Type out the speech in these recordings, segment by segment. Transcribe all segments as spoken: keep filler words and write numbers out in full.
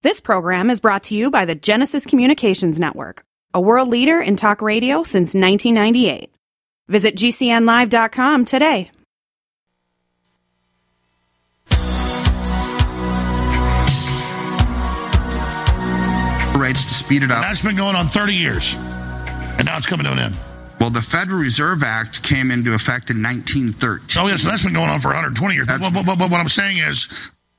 This program is brought to you by the Genesis Communications Network, a world leader in talk radio since nineteen ninety-eight. Visit G C N live dot com today. Rates to speed it up. And that's been going on thirty years, and now it's coming to an end. Well, the Federal Reserve Act came into effect in nineteen thirteen. Oh, yeah, so that's been going on for one hundred twenty years. But, but, but, but what I'm saying is,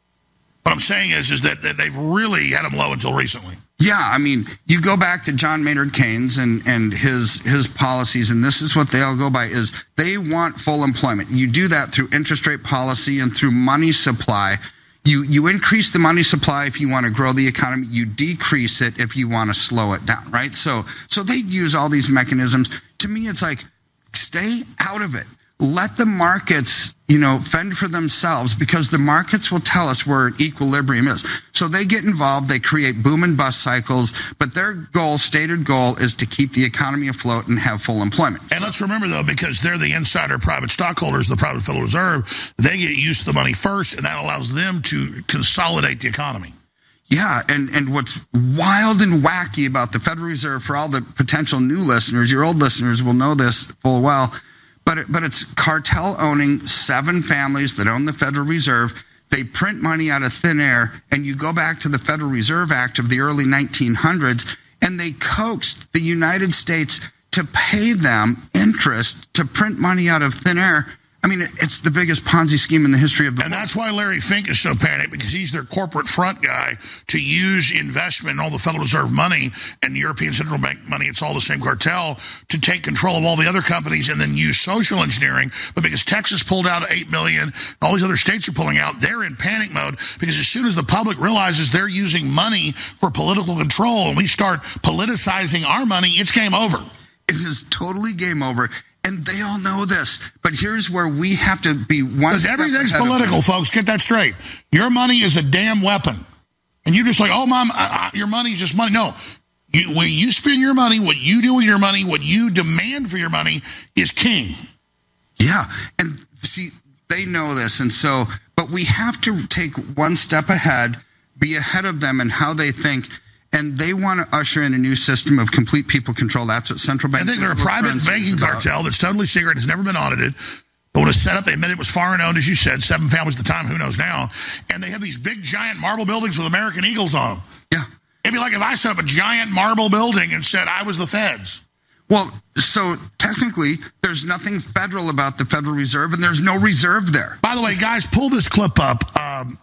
what I'm saying is, is that, that they've really had them low until recently. Yeah, I mean, you go back to John Maynard Keynes and, and his his policies, and this is what they all go by, is they want full employment. You do that through interest rate policy and through money supply. You you increase the money supply if you want to grow the economy. You decrease it if you want to slow it down, right? So so they use all these mechanisms. To me, it's like, stay out of it. Let the markets, you know, fend for themselves, because the markets will tell us where equilibrium is. So they get involved, they create boom and bust cycles, but their goal, stated goal, is to keep the economy afloat and have full employment. And so, let's remember, though, because they're the insider private stockholders of the private Federal Reserve, they get used to the money first, and that allows them to consolidate the economy. Yeah, and, and what's wild and wacky about the Federal Reserve, for all the potential new listeners, your old listeners will know this full well, But it, but it's cartel owning seven families that own the Federal Reserve. They print money out of thin air, and you go back to the Federal Reserve Act of the early nineteen hundreds, and they coaxed the United States to pay them interest to print money out of thin air. I mean, it's the biggest Ponzi scheme in the history of the and world. And that's why Larry Fink is so panicked, because he's their corporate front guy to use investment and all the Federal Reserve money and European Central Bank money. It's all the same cartel to take control of all the other companies and then use social engineering. But because Texas pulled out eight million, all these other states are pulling out, they're in panic mode, because as soon as the public realizes they're using money for political control and we start politicizing our money, it's game over. It is totally game over. And they all know this, but here's where we have to be one. Because everything's political, folks. Get that straight. Your money is a damn weapon, and you're just like, "Oh, mom, uh, your money is just money." No, you, when you spend your money, what you do with your money, what you demand for your money, is king. Yeah, and see, they know this, and so, but we have to take one step ahead, be ahead of them in how they think. And they want to usher in a new system of complete people control. That's what central banks. I think they're a private banking cartel that's totally secret, has never been audited. But when it was set up, they admitted it was foreign owned, as you said, seven families at the time, who knows now. And they have these big, giant marble buildings with American eagles on them. Yeah. It'd be like if I set up a giant marble building and said I was the feds. Well, so technically, there's nothing federal about the Federal Reserve, and there's no reserve there. By the way, guys, pull this clip up. Um,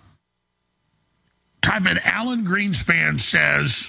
Type in Alan Greenspan says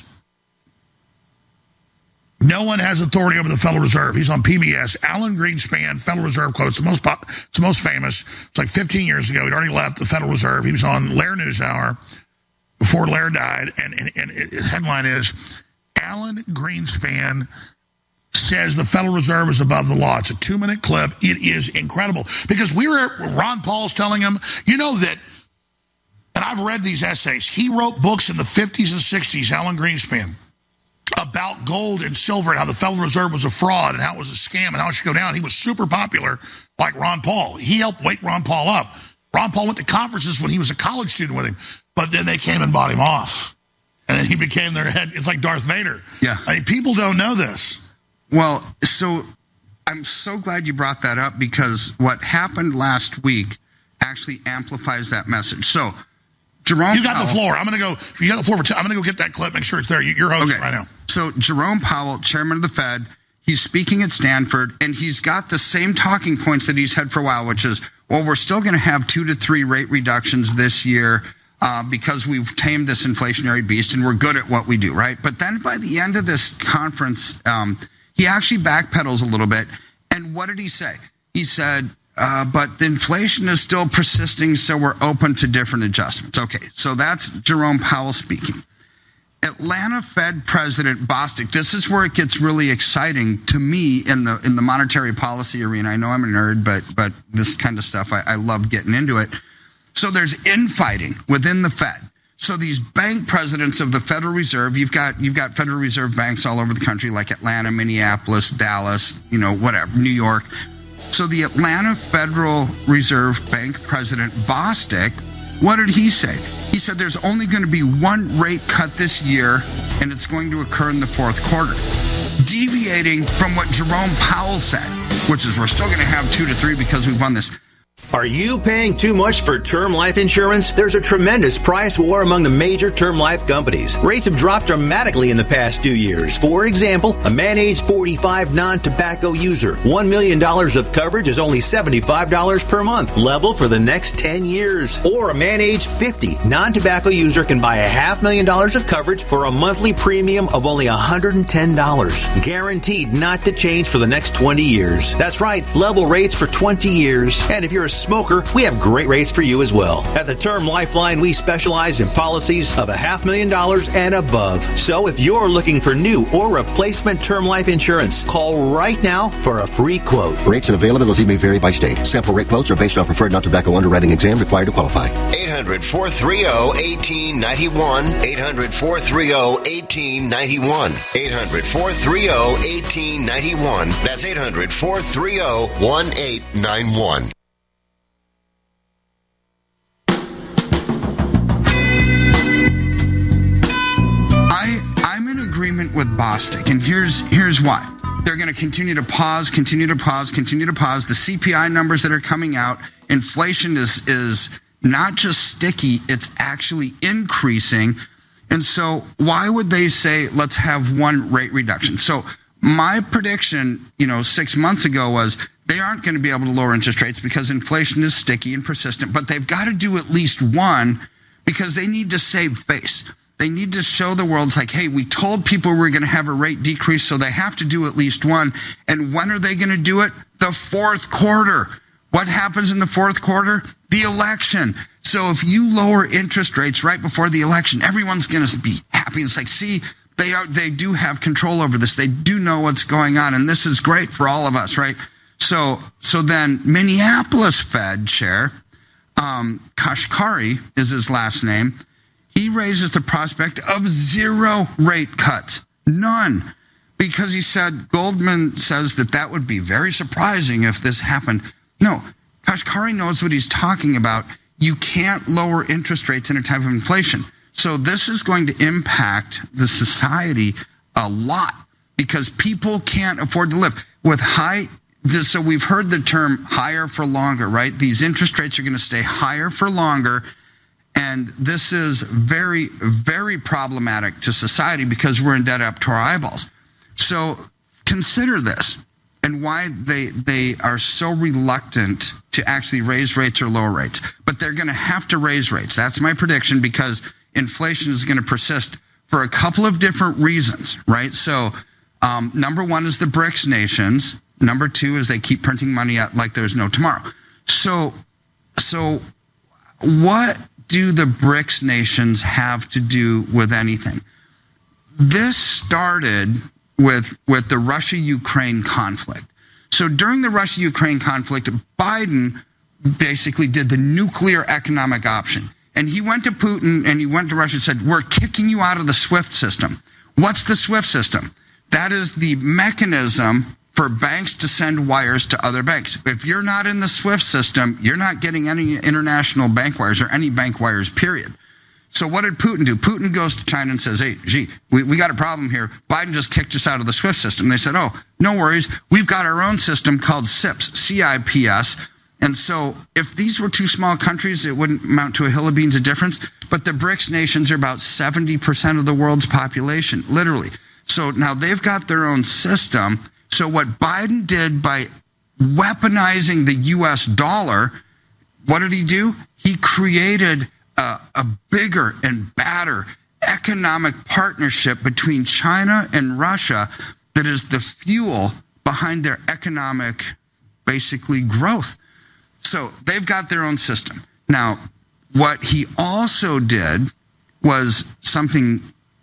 no one has authority over the Federal Reserve. He's on P B S. Alan Greenspan, Federal Reserve quote. It's the most pop, it's the most famous. It's like fifteen years ago. He'd already left the Federal Reserve. He was on Lair NewsHour before Lair died. And, and, and the headline is, Alan Greenspan says the Federal Reserve is above the law. It's a two-minute clip. It is incredible. Because we were, Ron Paul's telling him, you know that, and I've read these essays. He wrote books in the fifties and sixties, Alan Greenspan, about gold and silver and how the Federal Reserve was a fraud and how it was a scam and how it should go down. He was super popular, like Ron Paul. He helped wake Ron Paul up. Ron Paul went to conferences when he was a college student with him, but then they came and bought him off. And then he became their head. It's like Darth Vader. Yeah. I mean, people don't know this. Well, so I'm so glad you brought that up, because what happened last week actually amplifies that message. So, Jerome You got Powell, the floor. I'm going to go. You got the floor for. T- I'm going to go get that clip. Make sure it's there. You're hosting okay. right now. So Jerome Powell, chairman of the Fed, he's speaking at Stanford, and he's got the same talking points that he's had for a while, which is, well, we're still going to have two to three rate reductions this year uh, because we've tamed this inflationary beast and we're good at what we do, right? But then by the end of this conference, um, he actually backpedals a little bit. And what did he say? He said, Uh, but the inflation is still persisting, so we're open to different adjustments. Okay, so that's Jerome Powell speaking. Atlanta Fed President Bostic, this is where it gets really exciting to me in the in the monetary policy arena. I know I'm a nerd, but but this kind of stuff, I, I love getting into it. So there's infighting within the Fed. So these bank presidents of the Federal Reserve, you've got you've got Federal Reserve banks all over the country, like Atlanta, Minneapolis, Dallas, you know, whatever, New York. So the Atlanta Federal Reserve Bank president, Bostic, what did he say? He said there's only going to be one rate cut this year, and it's going to occur in the fourth quarter, deviating from what Jerome Powell said, which is we're still going to have two to three because we've won this. Are you paying too much for term life insurance? There's a tremendous price war among the major term life companies. Rates have dropped dramatically in the past two years. For example, a man age forty-five non-tobacco user, one million dollars of coverage is only seventy-five dollars per month, level for the next ten years. Or a man age fifty non-tobacco user can buy a half million dollars of coverage for a monthly premium of only one hundred ten dollars. Guaranteed not to change for the next twenty years. That's right, level rates for twenty years. And if you're a smoker, we have great rates for you as well. At the Term Lifeline, we specialize in policies of a half million dollars and above. So if you're looking for new or replacement term life insurance, call right now for a free quote. Rates and availability may vary by state. Sample rate quotes are based on preferred non-tobacco underwriting exam required to qualify. eight hundred, four three zero, one eight nine one. eight hundred, four three zero, one eight nine one. eight hundred, four three zero, one eight nine one. That's eight hundred, four three zero, one eight nine one. Agreement with Bostic, and here's here's why. They're going to continue to pause, continue to pause, continue to pause. The C P I numbers that are coming out, inflation is is not just sticky, it's actually increasing. And so why would they say, let's have one rate reduction? So my prediction, you know, six months ago was they aren't going to be able to lower interest rates because inflation is sticky and persistent, but they've got to do at least one because they need to save face. They need to show the world, it's like, hey, we told people we we're going to have a rate decrease, so they have to do at least one. And when are they going to do it? The fourth quarter. What happens in the fourth quarter? The election. So if you lower interest rates right before the election, everyone's going to be happy. It's like, see, they are, they do have control over this. They do know what's going on, and this is great for all of us, right? So, so then Minneapolis Fed Chair, um, Kashkari is his last name. He raises the prospect of zero rate cuts. None. Because he said, Goldman says that that would be very surprising if this happened. No, Kashkari knows what he's talking about. You can't lower interest rates in a time of inflation. So this is going to impact the society a lot because people can't afford to live with high. So we've heard the term higher for longer, right? These interest rates are going to stay higher for longer. And this is very, very problematic to society because we're in debt up to our eyeballs. So consider this and why they they are so reluctant to actually raise rates or lower rates. But they're going to have to raise rates. That's my prediction because inflation is going to persist for a couple of different reasons, right? So um, number one is the BRICS nations. Number two is they keep printing money out like there's no tomorrow. So, so what do the BRICS nations have to do with anything? This started with with the Russia-Ukraine conflict. So during the Russia-Ukraine conflict, Biden basically did the nuclear economic option. And he went to Putin and he went to Russia and said, we're kicking you out of the SWIFT system. What's the SWIFT system? That is the mechanism for banks to send wires to other banks. If you're not in the SWIFT system, you're not getting any international bank wires or any bank wires, period. So what did Putin do? Putin goes to China and says, hey, gee, we, we got a problem here. Biden just kicked us out of the SWIFT system. They said, oh, no worries. We've got our own system called CIPS, C I P S. And so if these were two small countries, it wouldn't amount to a hill of beans of difference. But the BRICS nations are about seventy percent of the world's population, literally. So now they've got their own system. So what Biden did by weaponizing the U S dollar, what did he do? He created a, a bigger and badder economic partnership between China and Russia that is the fuel behind their economic, basically, growth. So they've got their own system. Now, what he also did was something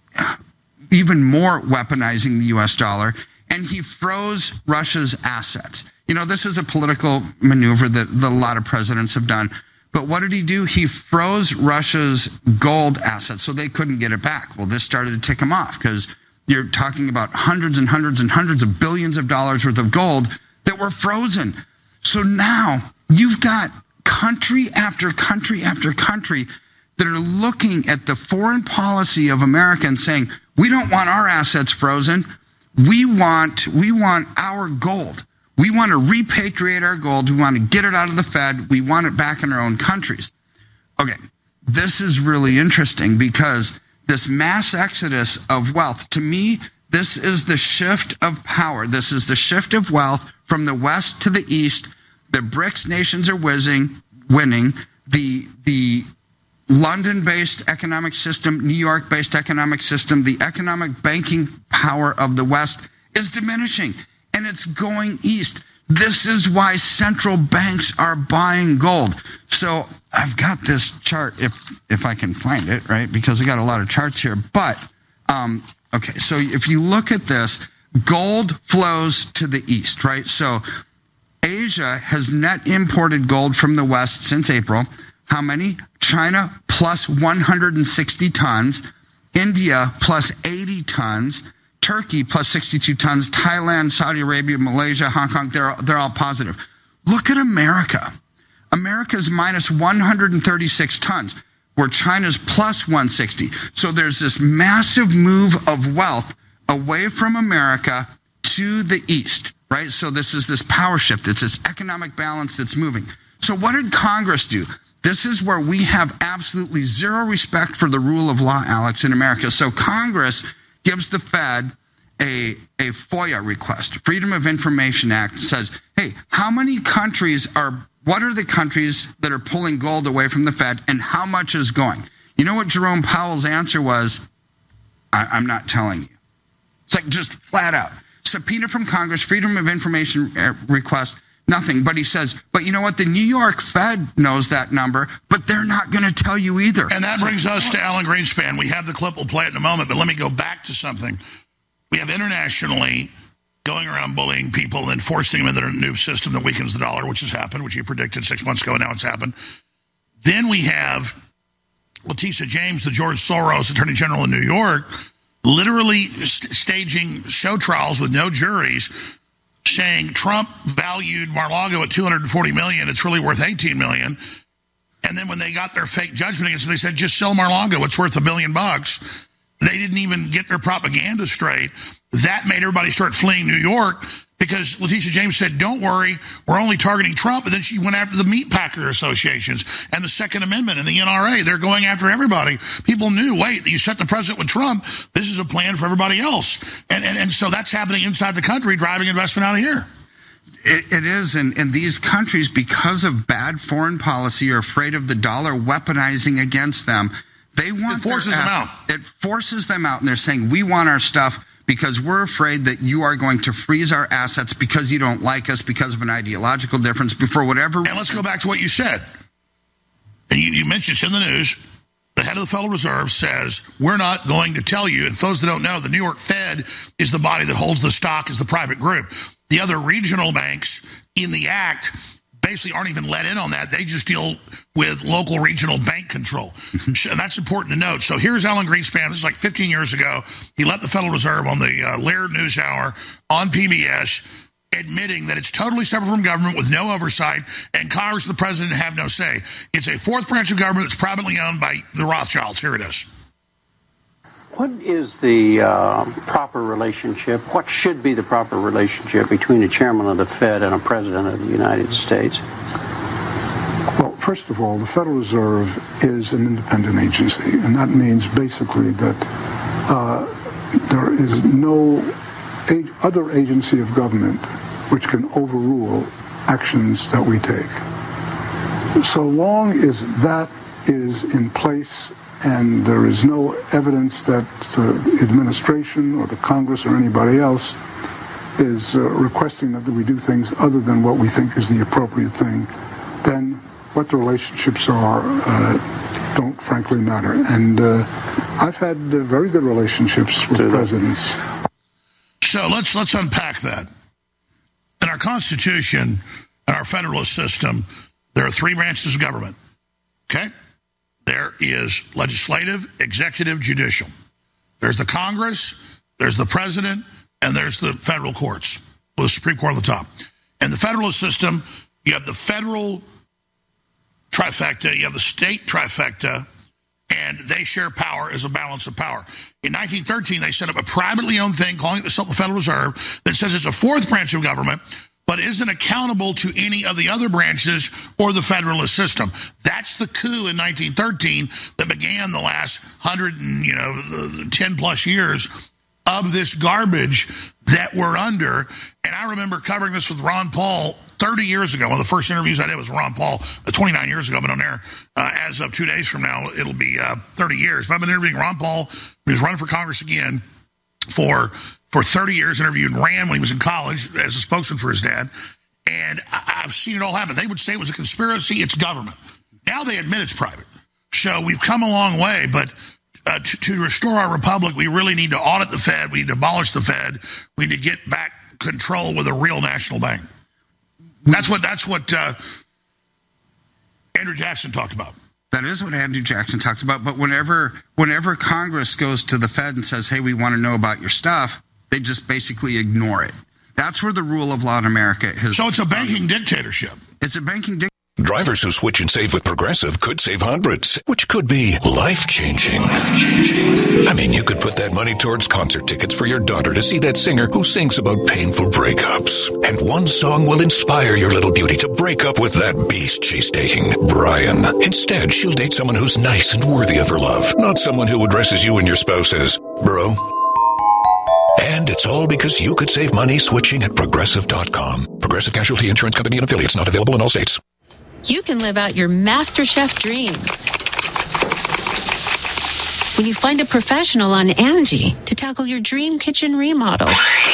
even more weaponizing the U S dollar, and he froze Russia's assets. You know, this is a political maneuver that, that a lot of presidents have done. But what did he do? He froze Russia's gold assets so they couldn't get it back. Well, this started to tick him off because you're talking about hundreds and hundreds and hundreds of billions of dollars worth of gold that were frozen. So now you've got country after country after country that are looking at the foreign policy of America and saying, we don't want our assets frozen. We want, we want our gold. We want to repatriate our gold. We want to get it out of the Fed. We want it back in our own countries. Okay, this is really interesting because this mass exodus of wealth, to me, this is the shift of power. This is the shift of wealth from the West to the East. The BRICS nations are whizzing, winning. The, the London-based economic system, New York-based economic system, the economic banking power of the West is diminishing. And it's going east. This is why central banks are buying gold. So I've got this chart, if if I can find it, right? Because I got a lot of charts here. But, um, okay, so if you look at this, gold flows to the east, right? So Asia has net imported gold from the West since April. How many? China plus one hundred sixty tons. India plus eighty tons. Turkey plus sixty-two tons, Thailand, Saudi Arabia, Malaysia, Hong Kong, they're, they're all positive. Look at America. America's minus one hundred thirty-six tons, where China's plus one hundred sixty. So there's this massive move of wealth away from America to the east, right? So this is this power shift. It's this economic balance that's moving. So what did Congress do? This is where we have absolutely zero respect for the rule of law, Alex, in America. So Congress gives the Fed a, a FOIA request. Freedom of Information Act says, hey, how many countries are, what are the countries that are pulling gold away from the Fed and how much is going? You know what Jerome Powell's answer was? I, I'm not telling you. It's like just flat out. Subpoena from Congress, Freedom of Information request, nothing. But he says, but you know what? The New York Fed knows that number, but they're not going to tell you either. And that brings us to Alan Greenspan. We have the clip. We'll play it in a moment. But let me go back to something. We have internationally going around bullying people and then forcing them into their new system that weakens the dollar, which has happened, which you predicted six months ago. Now it's happened. Then we have Letitia James, the George Soros Attorney General in New York, literally st- staging show trials with no juries, saying Trump valued Mar-a-Lago at two hundred forty million dollars. It's really worth eighteen million dollars. And then when they got their fake judgment against it, they said, just sell Mar-a-Lago. It's worth a billion bucks. They didn't even get their propaganda straight. That made everybody start fleeing New York because Letitia James said, don't worry, we're only targeting Trump. And then she went after the meat packer associations and the Second Amendment and the N R A. They're going after everybody. People knew, wait, you set the president with Trump. This is a plan for everybody else. And, and, and so that's happening inside the country, driving investment out of here. It, it is, and, and these countries, because of bad foreign policy, are afraid of the dollar weaponizing against them. They want it forces them out. It forces them out, and they're saying, we want our stuff because we're afraid that you are going to freeze our assets because you don't like us, because of an ideological difference, before whatever. And let's go back to what you said. And you, you mentioned it's in the news. The head of the Federal Reserve says, we're not going to tell you. And for those that don't know, the New York Fed is the body that holds the stock as the private group. The other regional banks in the act basically aren't even let in on that. They just deal with local regional bank control. Mm-hmm. And that's important to note. So here's Alan Greenspan. This is like fifteen years ago. He left the Federal Reserve on the uh, Laird News Hour on P B S, admitting that it's totally separate from government with no oversight, and Congress and the president have no say. It's a fourth branch of government that's privately owned by the Rothschilds. Here it is. What is the uh, proper relationship, what should be the proper relationship between a chairman of the Fed and a president of the United States? Well, first of all, the Federal Reserve is an independent agency, and that means basically that uh, there is no ag- other agency of government which can overrule actions that we take. So long as that is in place and there is no evidence that the administration or the Congress or anybody else is uh, requesting that we do things other than what we think is the appropriate thing, then what the relationships are uh, don't frankly matter. And uh, I've had uh, very good relationships with presidents. So let's let's unpack that. In our Constitution and our Federalist system, there are three branches of government. Okay? There is legislative, executive, judicial. There's the Congress, there's the president, and there's the federal courts, with the Supreme Court on the top. In the Federalist system, you have the federal trifecta, you have the state trifecta, And they share power as a balance of power. In nineteen thirteen, they set up a privately owned thing, calling it the Federal Reserve, that says it's a fourth branch of government, but isn't accountable to any of the other branches or the Federalist system. That's the coup in nineteen thirteen that began the last hundred and, you know, ten plus years of this garbage that we're under. And I remember covering this with Ron Paul thirty years ago. One of the first interviews I did was Ron Paul uh, twenty-nine years ago, but on air, uh, as of two days from now, it'll be uh, thirty years. But I've been interviewing Ron Paul. He was running for Congress again for for thirty years, interviewed Rand when he was in college as a spokesman for his dad. And I, I've seen it all happen. They would say it was a conspiracy. It's government. Now they admit it's private. So we've come a long way, but Uh, to, to restore our republic, we really need to audit the Fed. We need to abolish the Fed. We need to get back control with a real national bank. That's what that's what uh, Andrew Jackson talked about. That is what Andrew Jackson talked about. But whenever whenever Congress goes to the Fed and says, hey, we want to know about your stuff, they just basically ignore it. That's where the rule of law in America is. So it's a banking dictatorship. It's a banking dictatorship. Drivers who switch and save with Progressive could save hundreds, which could be life-changing. Life-changing. I mean, you could put that money towards concert tickets for your daughter to see that singer who sings about painful breakups. And one song will inspire your little beauty to break up with that beast she's dating, Brian. Instead, she'll date someone who's nice and worthy of her love, not someone who addresses you and your spouse as bro. And it's all because you could save money switching at Progressive dot com. Progressive Casualty Insurance Company and affiliates, not available in all states. You can live out your MasterChef dreams when you find a professional on Angie to tackle your dream kitchen remodel.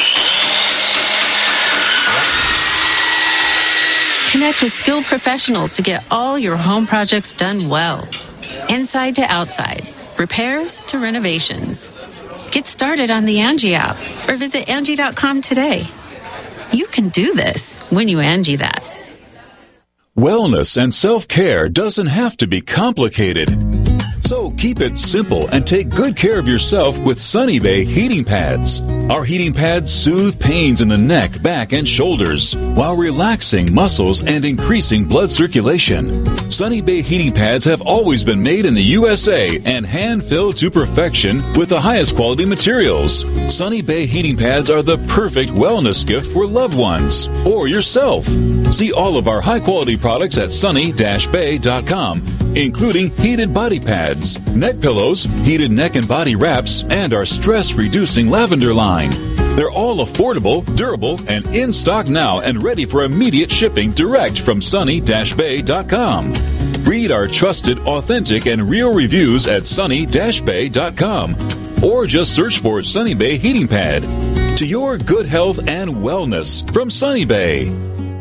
Connect with skilled professionals to get all your home projects done well. Inside to outside, repairs to renovations. Get started on the Angie app or visit Angie dot com today. You can do this when you Angie that. Wellness and self-care doesn't have to be complicated. So keep it simple and take good care of yourself with Sunny Bay heating pads. Our heating pads soothe pains in the neck, back, and shoulders while relaxing muscles and increasing blood circulation. Sunny Bay heating pads have always been made in the U S A and hand-filled to perfection with the highest quality materials. Sunny Bay heating pads are the perfect wellness gift for loved ones or yourself. See all of our high-quality products at sunny dash bay dot com, including heated body pads, neck pillows, heated neck and body wraps, and our stress-reducing lavender line. They're all affordable, durable, and in stock now and ready for immediate shipping direct from sunny dash bay dot com. Read our trusted, authentic, and real reviews at sunny dash bay dot com or just search for Sunny Bay Heating Pad. To your good health and wellness from Sunny Bay.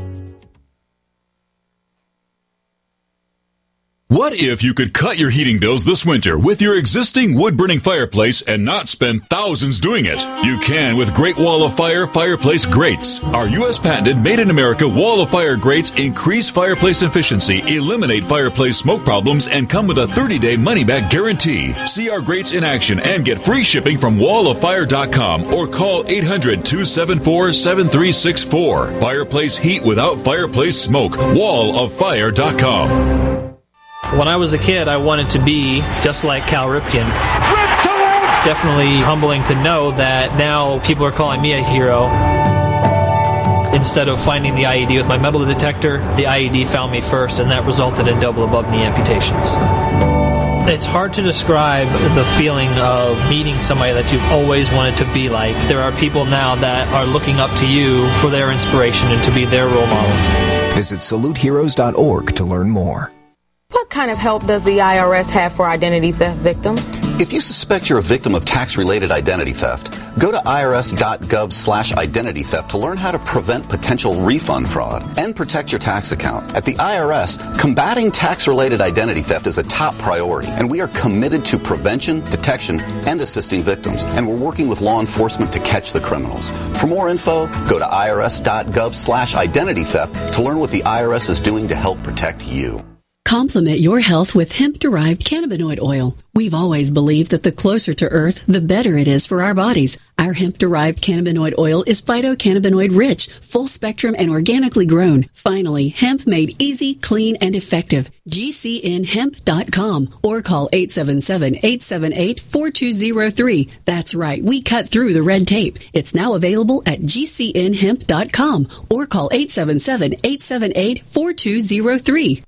What if you could cut your heating bills this winter with your existing wood-burning fireplace and not spend thousands doing it? You can with Great Wall of Fire Fireplace Grates. Our U S patented made-in-America Wall of Fire grates increase fireplace efficiency, eliminate fireplace smoke problems, and come with a thirty-day money-back guarantee. See our grates in action and get free shipping from wall of fire dot com or call eight hundred, two seven four, seven three six four. Fireplace heat without fireplace smoke. wall of fire dot com. When I was a kid, I wanted to be just like Cal Ripken. It's definitely humbling to know that now people are calling me a hero. Instead of finding the I E D with my metal detector, the I E D found me first, and that resulted in double above knee amputations. It's hard to describe the feeling of meeting somebody that you've always wanted to be like. There are people now that are looking up to you for their inspiration and to be their role model. Visit salute heroes dot org to learn more. What kind of help does the I R S have for identity theft victims? If you suspect you're a victim of tax-related identity theft, go to I R S dot gov slash identity theft to learn how to prevent potential refund fraud and protect your tax account. At the I R S, combating tax-related identity theft is a top priority, and we are committed to prevention, detection, and assisting victims. And we're working with law enforcement to catch the criminals. For more info, go to I R S dot gov slash identity theft to learn what the I R S is doing to help protect you. Complement your health with hemp-derived cannabinoid oil. We've always believed that the closer to Earth, the better it is for our bodies. Our hemp-derived cannabinoid oil is phytocannabinoid rich, full spectrum, and organically grown. Finally, hemp made easy, clean, and effective. G C N hemp dot com or call eight seven seven, eight seven eight, four two zero three. That's right, we cut through the red tape. It's now available at G C N hemp dot com or call eight seven seven, eight seven eight, four two zero three.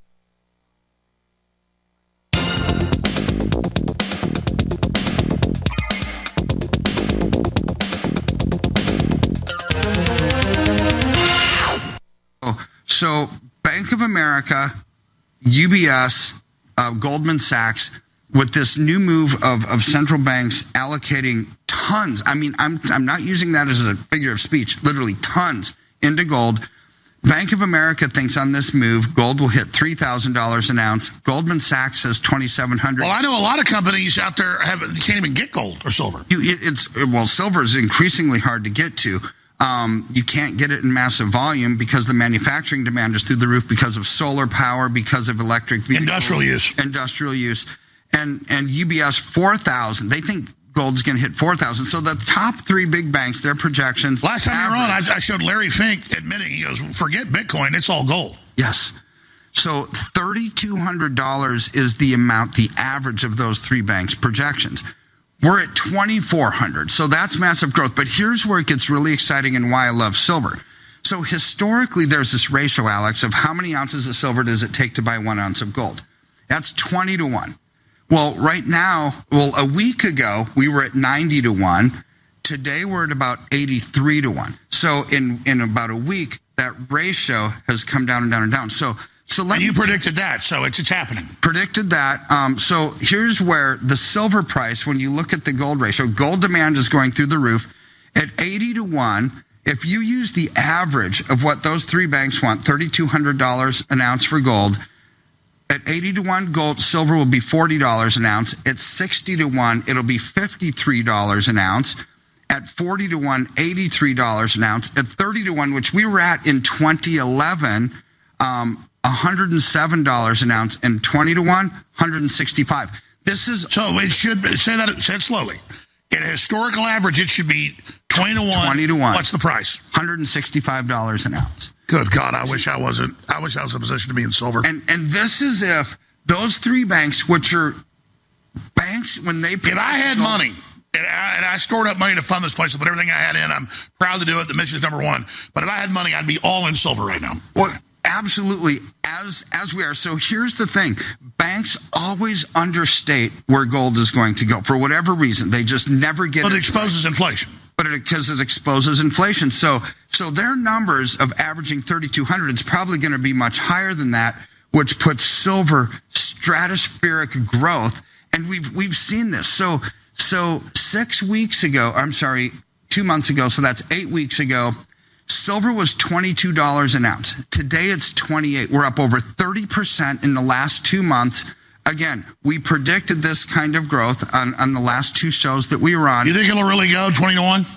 So Bank of America, U B S, uh, Goldman Sachs, with this new move of, of central banks allocating tons. I mean, I'm I'm not using that as a figure of speech, literally tons into gold. Bank of America thinks on this move, gold will hit three thousand dollars an ounce. Goldman Sachs says twenty-seven hundred dollars. Well, I know a lot of companies out there have, can't even get gold or silver. You, it, it's well, silver is increasingly hard to get to. Um, you can't get it in massive volume because the manufacturing demand is through the roof because of solar power, because of electric vehicles. Industrial use. Industrial use. And and U B S, four thousand. They think gold's going to hit four thousand. So the top three big banks, their projections. Last time you were on, I, I showed Larry Fink admitting, he goes, forget Bitcoin, it's all gold. Yes. So three thousand two hundred dollars is the amount, the average of those three banks' projections. We're at twenty-four hundred dollars, so that's massive growth. But here's where it gets really exciting and why I love silver. So historically, there's this ratio, Alex, of how many ounces of silver does it take to buy one ounce of gold? That's twenty to one. Well, right now, well, a week ago, we were at ninety to one. Today, we're at about eighty-three to one. So in, in about a week, that ratio has come down and down and down. So So let and you me predicted that, so it's it's happening. Predicted that. Um, so here's where the silver price, when you look at the gold ratio, gold demand is going through the roof. At eighty to one, if you use the average of what those three banks want, three thousand two hundred dollars an ounce for gold, at eighty to one, gold, silver will be forty dollars an ounce. At sixty to one, it'll be fifty-three dollars an ounce. At forty to one, eighty-three dollars an ounce. At thirty to one, which we were at in twenty eleven, um, one hundred seven dollars an ounce, and twenty to one, one hundred sixty-five dollars. This is so it should be, say that say it slowly. At a historical average, it should be twenty to one. twenty to one. What's the price? one hundred sixty-five dollars an ounce. Good God, I wish I wasn't. I wish I was in a position to be in silver. And and this is if those three banks, which are banks, when they if I had gold, money. And I, and I stored up money to fund this place, to put everything I had in. I'm proud to do it. The mission's number one. But if I had money, I'd be all in silver right now. Well, absolutely, as as we are. So here's the thing. Banks always understate where gold is going to go. For whatever reason, they just never get but it. But it exposes right. inflation. But it, because it exposes inflation. So so their numbers of averaging thirty-two hundred, it's probably going to be much higher than that, which puts silver stratospheric growth. And we've we've seen this. So So six weeks ago, I'm sorry, two months ago, so that's eight weeks ago, silver was twenty-two dollars an ounce. Today it's twenty-eight. We're up over thirty percent in the last two months. Again, we predicted this kind of growth on, on the last two shows that we were on. You think it'll really go twenty to one?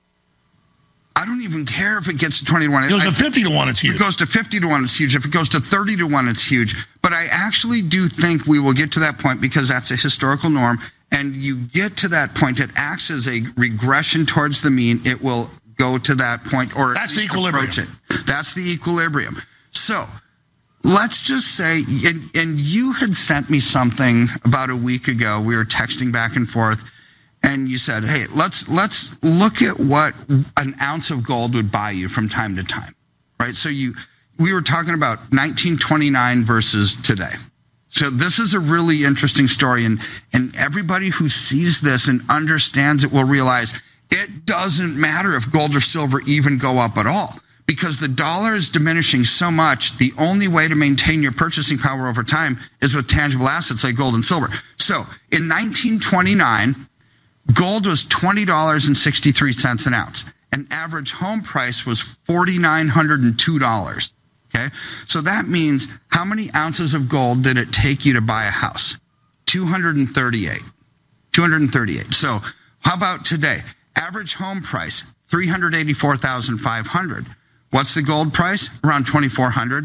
I don't even care if it gets to twenty to one. It goes to fifty to one, it's huge. If it goes to fifty to one, it's huge. If it goes to thirty to one, it's huge. But I actually do think we will get to that point because that's a historical norm. And you get to that point, it acts as a regression towards the mean. It will go to that point, or that's the equilibrium. It. That's the equilibrium. So let's just say, and, and you had sent me something about a week ago. We were texting back and forth, and you said, "Hey, let's let's look at what an ounce of gold would buy you from time to time." Right? So you, we were talking about nineteen twenty-nine versus today. So this is a really interesting story, and, and everybody who sees this and understands it will realize it doesn't matter if gold or silver even go up at all, because the dollar is diminishing so much. The only way to maintain your purchasing power over time is with tangible assets like gold and silver. So in nineteen twenty-nine, gold was twenty dollars and sixty-three cents an ounce. An average home price was four thousand nine hundred two dollars. Okay, so that means how many ounces of gold did it take you to buy a house? two hundred thirty-eight. two hundred thirty-eight. So how about today? Average home price, three hundred eighty-four thousand five hundred dollars. What's the gold price? Around twenty-four hundred dollars.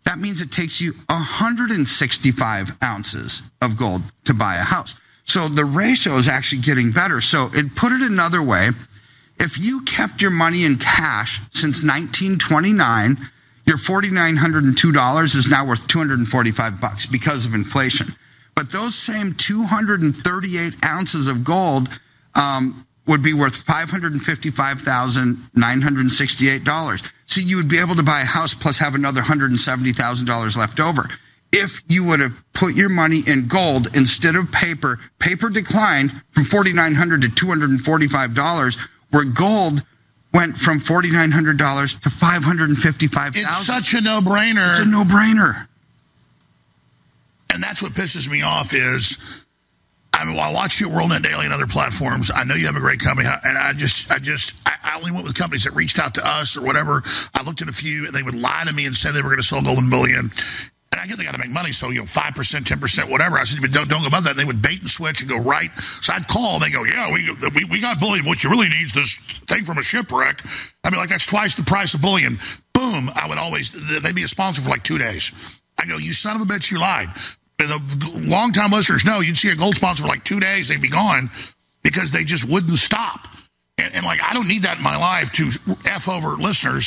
that means it takes you one hundred sixty-five ounces of gold to buy a house. So the ratio is actually getting better. So it put it another way, if you kept your money in cash since nineteen twenty-nine, your four thousand nine hundred two dollars is now worth two hundred forty-five bucks because of inflation. But those same two hundred thirty-eight ounces of gold um, would be worth five hundred fifty-five thousand nine hundred sixty-eight dollars. So you would be able to buy a house plus have another one hundred seventy thousand dollars left over. If you would have put your money in gold instead of paper, paper declined from four thousand nine hundred dollars to two hundred forty-five dollars, where gold went from four thousand nine hundred dollars to five hundred fifty-five thousand dollars. It's such a no-brainer. It's a no-brainer. And that's what pisses me off is, I mean, I watch you at WorldNet Daily and other platforms. I know you have a great company, and I just, I just, I, I only went with companies that reached out to us or whatever. I looked at a few, and they would lie to me and say they were going to sell gold and bullion. And I get they got to make money, so, you know, five percent, ten percent, whatever. I said, but don't, don't go above that. And they would bait and switch and go right. So I'd call, and they go, yeah, we, we we got bullion. What you really need is this thing from a shipwreck. I mean, like, that's twice the price of bullion. Boom. I would always, they'd be a sponsor for like two days. I go, you son of a bitch, you lied. And the long-time listeners know you'd see a gold sponsor for like two days, they'd be gone because they just wouldn't stop. And, and like, I don't need that in my life to F over listeners.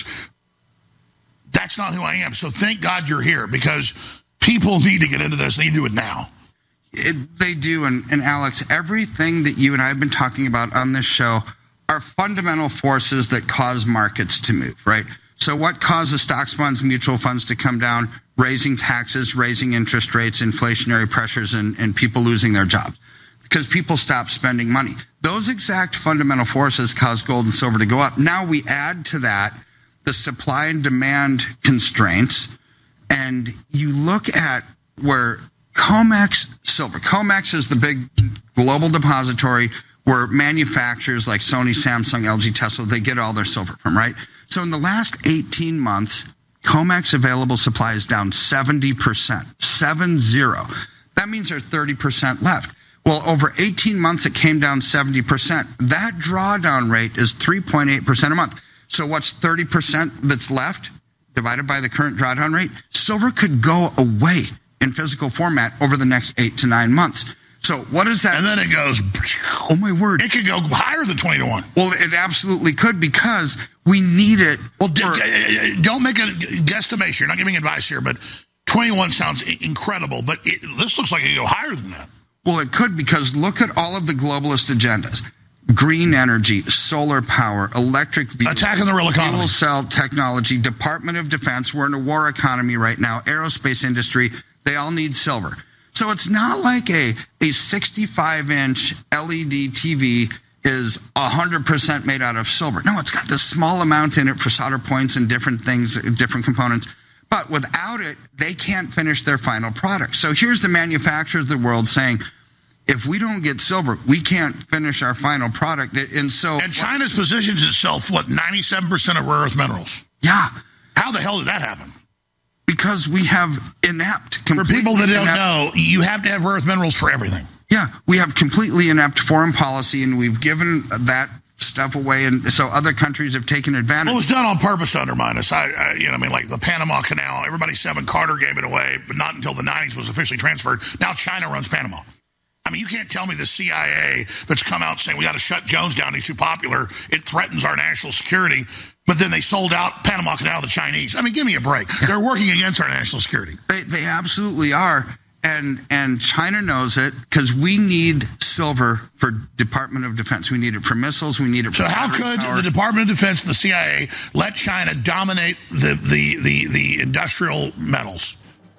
That's not who I am. So thank God you're here, because people need to get into this. They need to do it now. It, they do. And, and Alex, everything that you and I have been talking about on this show are fundamental forces that cause markets to move, right? So what causes stocks, bonds, mutual funds to come down? Raising taxes, raising interest rates, inflationary pressures, and, and people losing their jobs because people stop spending money. Those exact fundamental forces cause gold and silver to go up. Now we add to that the supply and demand constraints, and you look at where COMEX silver, COMEX is the big global depository where manufacturers like Sony, Samsung, L G, Tesla, they get all their silver from, right? So in the last eighteen months, COMEX available supply is down seventy percent, seven zero. That means there's thirty percent left. Well, over eighteen months, it came down seventy percent. That drawdown rate is three point eight percent a month. So what's thirty percent that's left divided by the current drawdown rate? Silver could go away in physical format over the next eight to nine months. So what is that? And then it goes, oh my word. It could go higher than twenty to one. Well, it absolutely could, because we need it. Well, for- don't make a guesstimation. You're not giving advice here, but twenty-one sounds incredible, but it, this looks like it could go higher than that. Well, it could, because look at all of the globalist agendas. Green energy, solar power, electric vehicles, attacking the real economy, fuel cell technology, Department of Defense. We're in a war economy right now. Aerospace industry, they all need silver. So it's not like a, a sixty-five inch L E D T V is one hundred percent made out of silver. No, it's got this small amount in it for solder points and different things, different components. But without it, they can't finish their final product. So here's the manufacturers of the world saying, if we don't get silver, we can't finish our final product. And so, and China's what, positions itself, what, ninety-seven percent of rare earth minerals? Yeah. How the hell did that happen? Because we have inept, for people that don't inept, know, you have to have rare earth minerals for everything. Yeah, we have completely inept foreign policy, and we've given that stuff away, and so other countries have taken advantage. Well, it was done on purpose to undermine us. I, I, you know, I mean, like the Panama Canal. Everybody said when Carter gave it away, but not until the nineties was officially transferred. Now China runs Panama. I mean, you can't tell me the C I A that's come out saying we got to shut Jones down. He's too popular. It threatens our national security. But then they sold out Panama Canal to the Chinese. I mean, give me a break. They're working against our national security. They, they absolutely are. And and China knows it, because we need silver for Department of Defense. We need it for missiles. We need it for So how could power. the Department of Defense and the C I A let China dominate the, the, the, the industrial metals?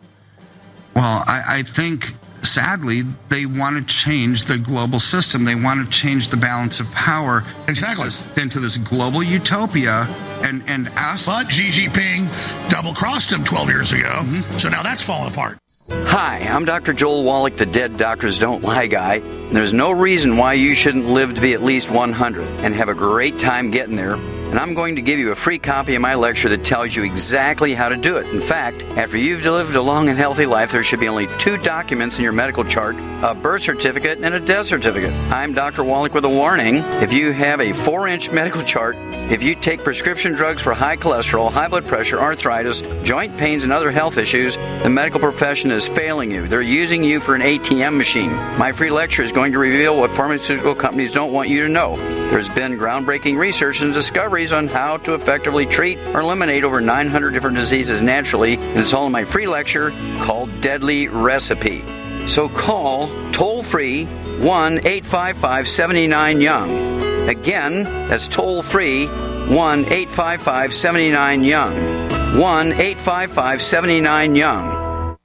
Well, I, I think, sadly, they want to change the global system. They want to change the balance of power exactly into this, into this global utopia. And, and us. But Xi Jinping double-crossed him twelve years ago, mm-hmm. So now that's falling apart. Hi, I'm Doctor Joel Wallach, the Dead Doctors Don't Lie guy. And there's no reason why you shouldn't live to be at least one hundred and have a great time getting there. and I'm going to give you a free copy of my lecture that tells you exactly how to do it. In fact, after you've lived a long and healthy life, there should be only two documents in your medical chart, a birth certificate and a death certificate. I'm Doctor Wallach with a warning. If you have a four-inch medical chart, if you take prescription drugs for high cholesterol, high blood pressure, arthritis, joint pains, and other health issues, the medical profession is failing you. They're using you for an A T M machine. My free lecture is going to reveal what pharmaceutical companies don't want you to know. There's been groundbreaking research and discoveries on how to effectively treat or eliminate over nine hundred different diseases naturally, and it's all in my free lecture called Deadly Recipe. So call toll-free one eight five five, seven nine, young. Again, that's toll-free one eight five five, seven nine, young. one eight five five, seven nine, young.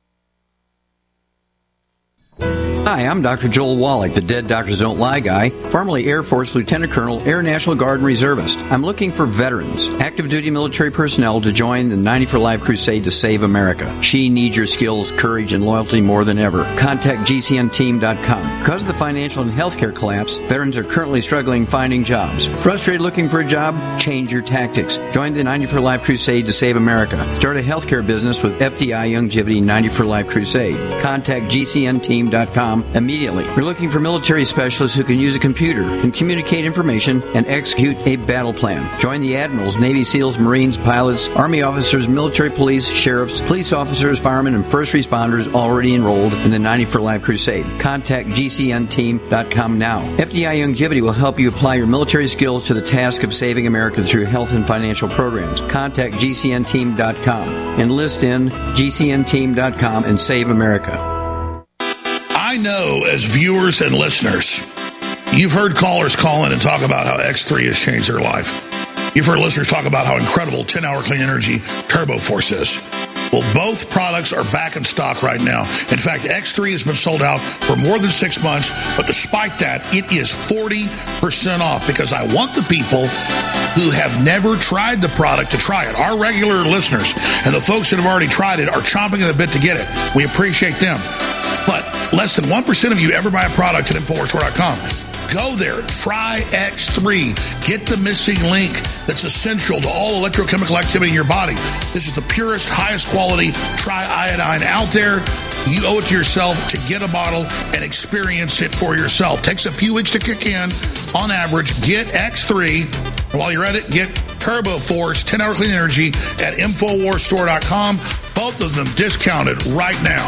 Hi, I'm Doctor Joel Wallach, the Dead Doctors Don't Lie guy, formerly Air Force Lieutenant Colonel, Air National Guard and Reservist. I'm looking for veterans, active duty military personnel to join the ninety for Life crusade to save America. She needs your skills, courage, and loyalty more than ever. Contact G C N team dot com. Because of the financial and healthcare collapse, veterans are currently struggling finding jobs. Frustrated looking for a job? Change your tactics. Join the ninety for Life crusade to save America. Start a healthcare business with F D I Youngevity ninety for Life crusade. Contact G C N team dot com immediately. We're looking for military specialists who can use a computer, can communicate information, and execute a battle plan. Join the admirals, Navy SEALs, Marines, pilots, Army officers, military police, sheriffs, police officers, firemen, and first responders already enrolled in the ninety for Life crusade. Contact G C N team dot com now. F D I Youngevity will help you apply your military skills to the task of saving America through health and financial programs. Contact G C N team dot com. Enlist in G C N team dot com and save America. I know as viewers and listeners, you've heard callers call in and talk about how X three has changed their life. You've heard listeners talk about how incredible ten-hour clean energy Turbo Force is. Well, both products are back in stock right now. In fact, X three has been sold out for more than six months, but despite that, it is forty percent off because I want the people who have never tried the product to try it. Our regular listeners and the folks that have already tried it are chomping at the bit to get it. We appreciate them. But less than one percent of you ever buy a product at Infowars Store dot com. Go there, try X three. Get the missing link that's essential to all electrochemical activity in your body. This is the purest, highest quality triiodine out there. You owe it to yourself to get a bottle and experience it for yourself. Takes a few weeks to kick in. On average, get X three. And while you're at it, get Turbo Force ten-hour clean energy at Infowars Store dot com. Both of them discounted right now.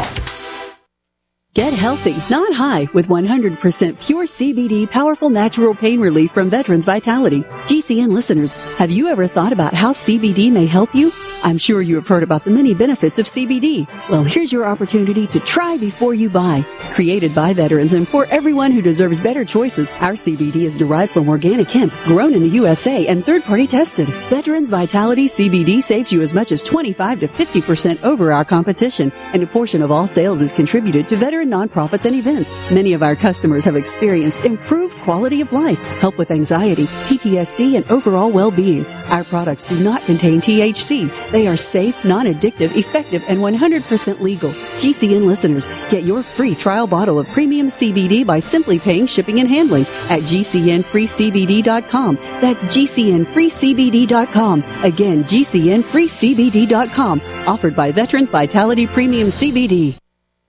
Get healthy, not high, with one hundred percent pure C B D powerful natural pain relief from Veterans Vitality. G C N listeners, have you ever thought about how C B D may help you? I'm sure you have heard about the many benefits of C B D. Well, here's your opportunity to try before you buy. Created by veterans and for everyone who deserves better choices, our C B D is derived from organic hemp, grown in the U S A and third-party tested. Veterans Vitality C B D saves you as much as twenty-five to fifty percent over our competition, and a portion of all sales is contributed to veteran nonprofits and events. Many of our customers have experienced improved quality of life, help with anxiety, P T S D, and overall well-being. Our products do not contain T H C. They are safe, non-addictive, effective, and one hundred percent legal. G C N listeners, get your free trial bottle of premium C B D by simply paying shipping and handling at G C N free C B D dot com. That's G C N free C B D dot com. Again, G C N free C B D dot com. Offered by Veterans Vitality Premium C B D.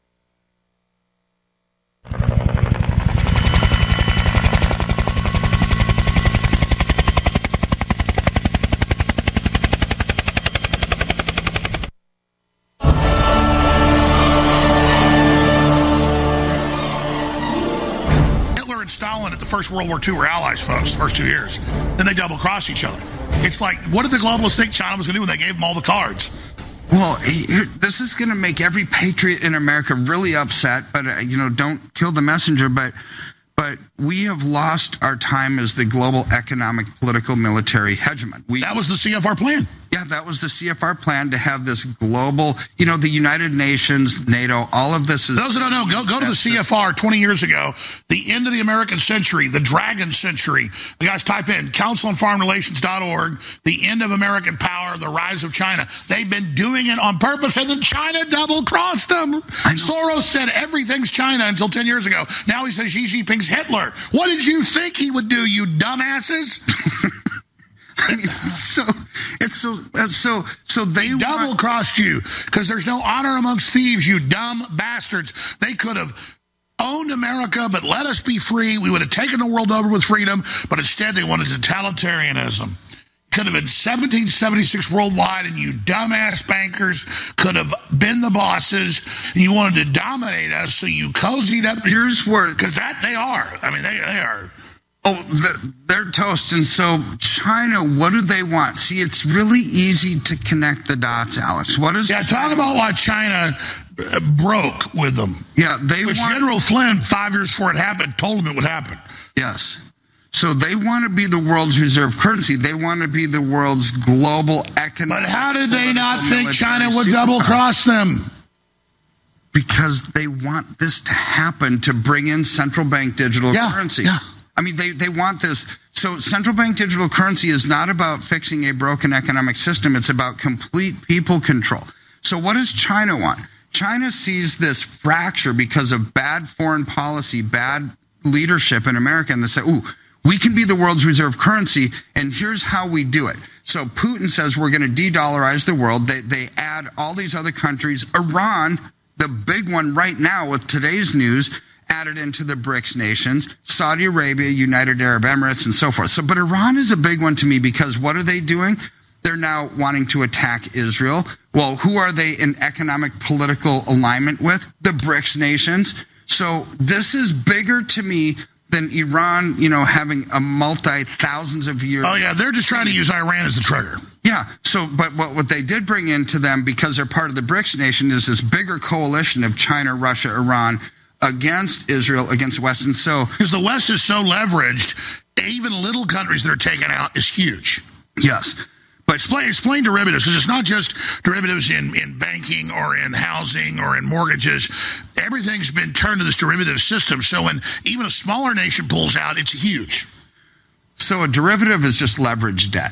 Stalin at the First World War Two were allies, folks, the first two years. Then they double-crossed each other. It's like, what did the globalists think China was going to do when they gave them all the cards? Well, this is going to make every patriot in America really upset, but, uh, you know, don't kill the messenger. But but we have lost our time as the global economic, political, military hegemon. We, that was the C F R plan. Yeah, that was the C F R plan to have this global, you know, the United Nations, NATO, all of this is... Those that don't know, go, go to the C F R twenty years ago, the end of the American century, the dragon century. You guys type in council on foreign relations dot org, the end of American power, the rise of China. They've been doing it on purpose, and then China double-crossed them. Soros said everything's China until ten years ago. Now he says Xi Jinping's Hitler. What did you think he would do, you dumbasses? I mean, so it's so so so they double crossed you because there's no honor amongst thieves, you dumb bastards. They could have owned America, but let us be free. We would have taken the world over with freedom, but instead they wanted totalitarianism. Could have been seventeen seventy-six worldwide, and you dumbass bankers could have been the bosses, and you wanted to dominate us, so you cozied up. Here's where, because that they are. I mean, they they are. Oh, they're toast. And so China, what do they want? See, it's really easy to connect the dots, Alex. What is? Yeah, talk about why China broke with them. Yeah, they Which want. General Flynn, five years before it happened, told them it would happen. Yes. So they want to be the world's reserve currency. They want to be the world's global economic. But how did they not think China would double cross them? Because they want this to happen to bring in central bank digital yeah, currency. Yeah. I mean, they, they want this. So central bank digital currency is not about fixing a broken economic system. It's about complete people control. So what does China want? China sees this fracture because of bad foreign policy, bad leadership in America, and they say, ooh, we can be the world's reserve currency, and here's how we do it. So Putin says we're going to de-dollarize the world. They, they add all these other countries. Iran, the big one right now with today's news, added into the BRICS nations, Saudi Arabia, United Arab Emirates, and so forth. So, but Iran is a big one to me because what are they doing? They're now wanting to attack Israel. Well, who are they in economic political alignment with? The BRICS nations. So this is bigger to me than Iran, you know, having a multi-thousands of years. Oh, yeah, they're just trying to use Iran as the trigger. Yeah, so, but what, what they did bring into them, because they're part of the BRICS nation, is this bigger coalition of China, Russia, Iran, against Israel, against the West. And so, because the West is so leveraged, even little countries that are taken out is huge. Yes. But explain, explain derivatives, because it's not just derivatives in, in banking or in housing or in mortgages. Everything's been turned to this derivative system. So when even a smaller nation pulls out, it's huge. So a derivative is just leveraged debt.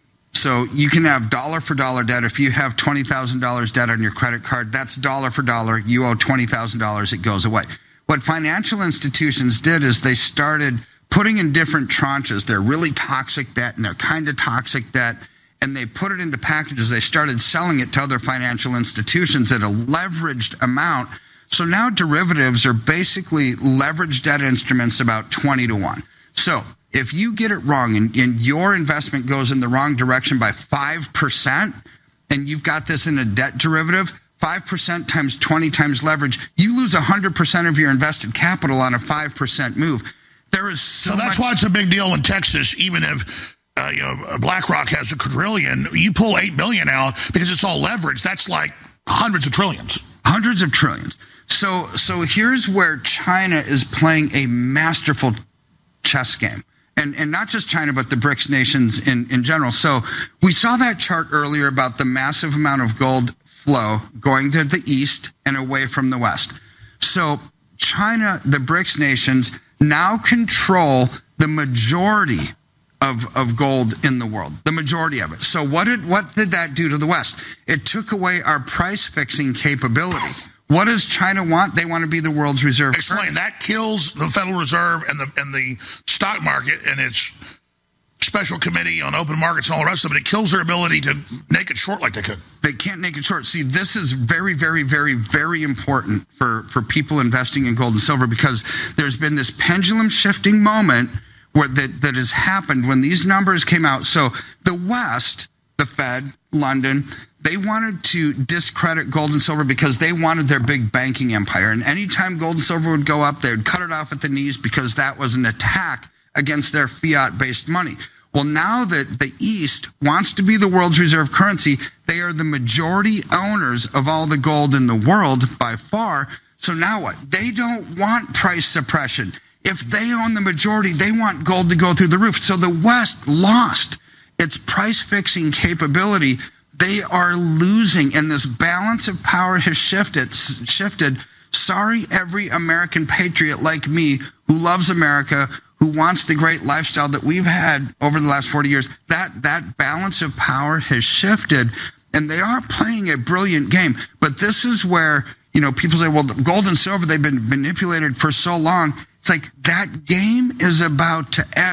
So you can have dollar for dollar debt. If you have twenty thousand dollars debt on your credit card, that's dollar for dollar. You owe twenty thousand dollars, it goes away. What financial institutions did is they started putting in different tranches. They're really toxic debt and they're kind of toxic debt. And they put it into packages. They started selling it to other financial institutions at a leveraged amount. So now derivatives are basically leveraged debt instruments about twenty to one. So if you get it wrong and, and your investment goes in the wrong direction by five percent, and you've got this in a debt derivative, five percent times twenty times leverage, you lose one hundred percent of your invested capital on a five percent move. There is so, so that's much- why it's a big deal in Texas, even if Uh, you know, BlackRock has a quadrillion. You pull eight billion out because it's all leveraged. That's like hundreds of trillions. Hundreds of trillions. So, so here's where China is playing a masterful chess game, and and not just China, but the BRICS nations in in general. So we saw that chart earlier about the massive amount of gold flow going to the east and away from the west. So China, the BRICS nations, now control the majority Of, of gold in the world, the majority of it. So what did what did that do to the West? It took away our price fixing capability. What does China want? They want to be the world's reserve. Explain. currency. That kills the Federal Reserve and the and the stock market and its special committee on open markets and all the rest of it. It kills their ability to make it short like they could. They can't make it short. See, this is very, very, very, very important for, for people investing in gold and silver, because there's been this pendulum shifting moment where that, that has happened when these numbers came out. So the West, the Fed, London, they wanted to discredit gold and silver because they wanted their big banking empire. And anytime gold and silver would go up, they would cut it off at the knees because that was an attack against their fiat-based money. Well, now that the East wants to be the world's reserve currency, they are the majority owners of all the gold in the world by far. So now what? They don't want price suppression. If they own the majority, they want gold to go through the roof. So the West lost its price-fixing capability. They are losing, and this balance of power has shifted. shifted. Sorry, every American patriot like me who loves America, who wants the great lifestyle that we've had over the last forty years, that, that balance of power has shifted, and they are playing a brilliant game. But this is where, you know, people say, well, gold and silver, they've been manipulated for so long. It's like that game is about to end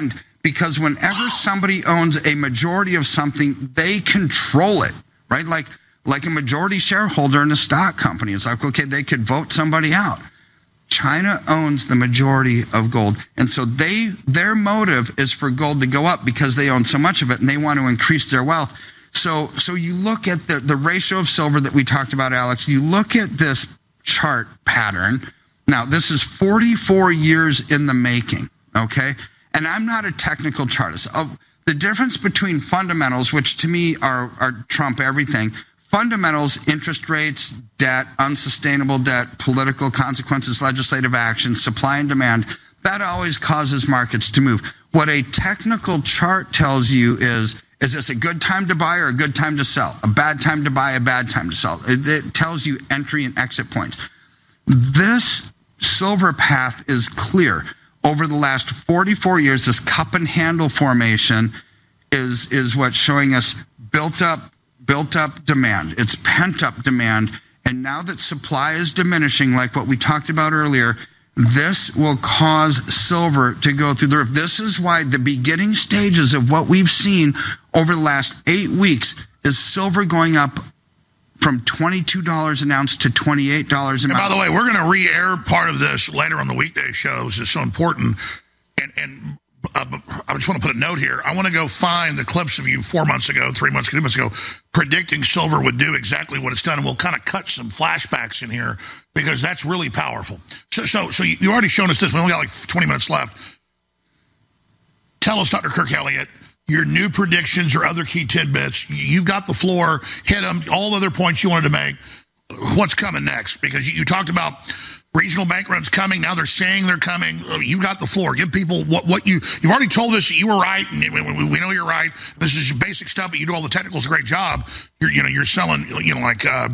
because whenever somebody owns a majority of something, they control it, right? Like, like a majority shareholder in a stock company. It's like, okay, they could vote somebody out. China owns the majority of gold. And so they, their motive is for gold to go up because they own so much of it and they want to increase their wealth. So, so you look at the, the ratio of silver that we talked about, Alex, you look at this chart pattern. Now, this is forty-four years in the making, okay? And I'm not a technical chartist. Uh, the difference between fundamentals, which to me are, are trump everything, fundamentals, interest rates, debt, unsustainable debt, political consequences, legislative action, supply and demand, that always causes markets to move. What a technical chart tells you is, is this a good time to buy or a good time to sell? A bad time to buy, a bad time to sell? It, it tells you entry and exit points. This silver path is clear. Over the last forty-four years, this cup and handle formation is, is what's showing us built up built up demand. It's pent up demand. And now that supply is diminishing, like what we talked about earlier, this will cause silver to go through the roof. This is why the beginning stages of what we've seen over the last eight weeks is silver going up from twenty-two dollars an ounce to twenty-eight dollars an ounce. And by the way, we're going to re-air part of this later on the weekday shows. It's so important. And, and Uh, I just want to put a note here. I want to go find the clips of you four months ago, three months, two months ago, predicting silver would do exactly what it's done. And we'll kind of cut some flashbacks in here because that's really powerful. So, so, so you already shown us this. We only got like twenty minutes left. Tell us, Doctor Kirk Elliott, your new predictions or other key tidbits. You've got the floor. Hit them. All the other points you wanted to make. What's coming next? Because you, you talked about regional bank runs coming. Now they're saying they're coming. You got the floor. Give people what, what you, you've already told us that you were right, and we, we know you're right. This is your basic stuff, but you do all the technicals. A great job. You're, you know, you're selling, you know, like uh,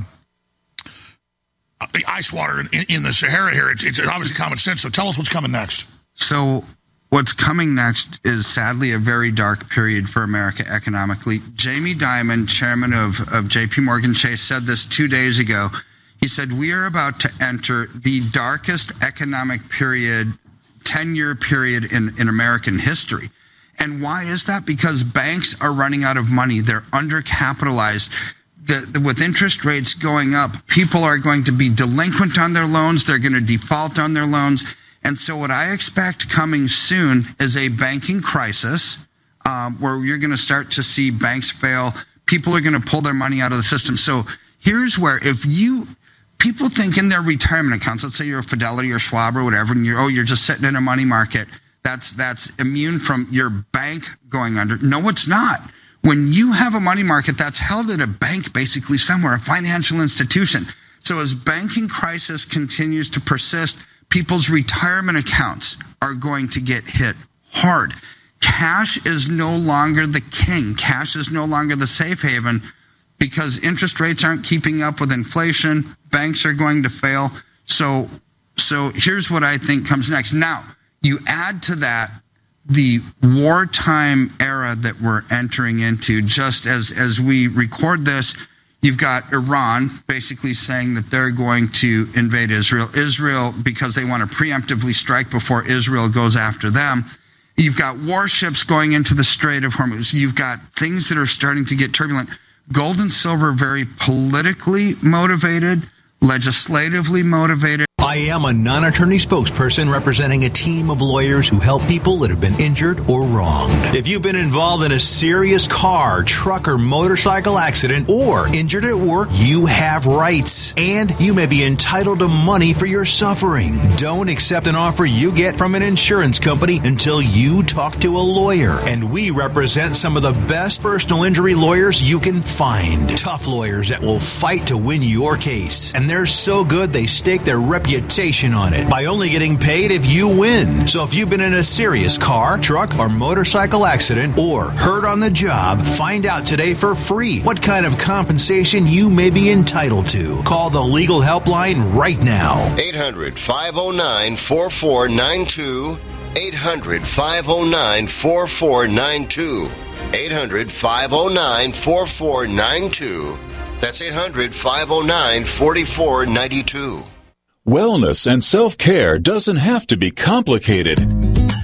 ice water in, in the Sahara here. It's, it's obviously common sense. So tell us what's coming next. So what's coming next is sadly a very dark period for America economically. Jamie Dimon, chairman of, of J P Morgan Chase, said this two days ago. He said, we are about to enter the darkest economic period, ten-year period in, in American history. And why is that? Because banks are running out of money. They're undercapitalized. The, the, with interest rates going up, people are going to be delinquent on their loans. They're going to default on their loans. And so what I expect coming soon is a banking crisis um, where you're going to start to see banks fail. People are going to pull their money out of the system. So here's where if you... People think in their retirement accounts, let's say you're a Fidelity or Schwab or whatever, and you're, oh, you're just sitting in a money market. That's, that's immune from your bank going under. No, it's not. When you have a money market, that's held at a bank basically somewhere, a financial institution. So as banking crisis continues to persist, people's retirement accounts are going to get hit hard. Cash is no longer the king. Cash is no longer the safe haven because interest rates aren't keeping up with inflation. Banks are going to fail. So, so here's what I think comes next. Now, you add to that the wartime era that we're entering into. Just as, as we record this, you've got Iran basically saying that they're going to invade Israel. Israel, because they want to preemptively strike before Israel goes after them. You've got warships going into the Strait of Hormuz. You've got things that are starting to get turbulent. Gold and silver, very politically motivated, legislatively motivated. I am a non-attorney spokesperson representing a team of lawyers who help people that have been injured or wronged. If you've been involved in a serious car, truck, or motorcycle accident or injured at work, you have rights, and you may be entitled to money for your suffering. Don't accept an offer you get from an insurance company until you talk to a lawyer, and we represent some of the best personal injury lawyers you can find. Tough lawyers that will fight to win your case, and they're so good they stake their reputation on it by only getting paid if you win. So if you've been in a serious car, truck, or motorcycle accident or hurt on the job, find out today for free what kind of compensation you may be entitled to. Call the legal helpline right now. eight hundred, five oh nine, four four nine two. eight hundred, five oh nine, four four nine two. eight hundred, five oh nine, four four nine two. That's eight hundred, five oh nine, four four nine two. Wellness and self-care doesn't have to be complicated. So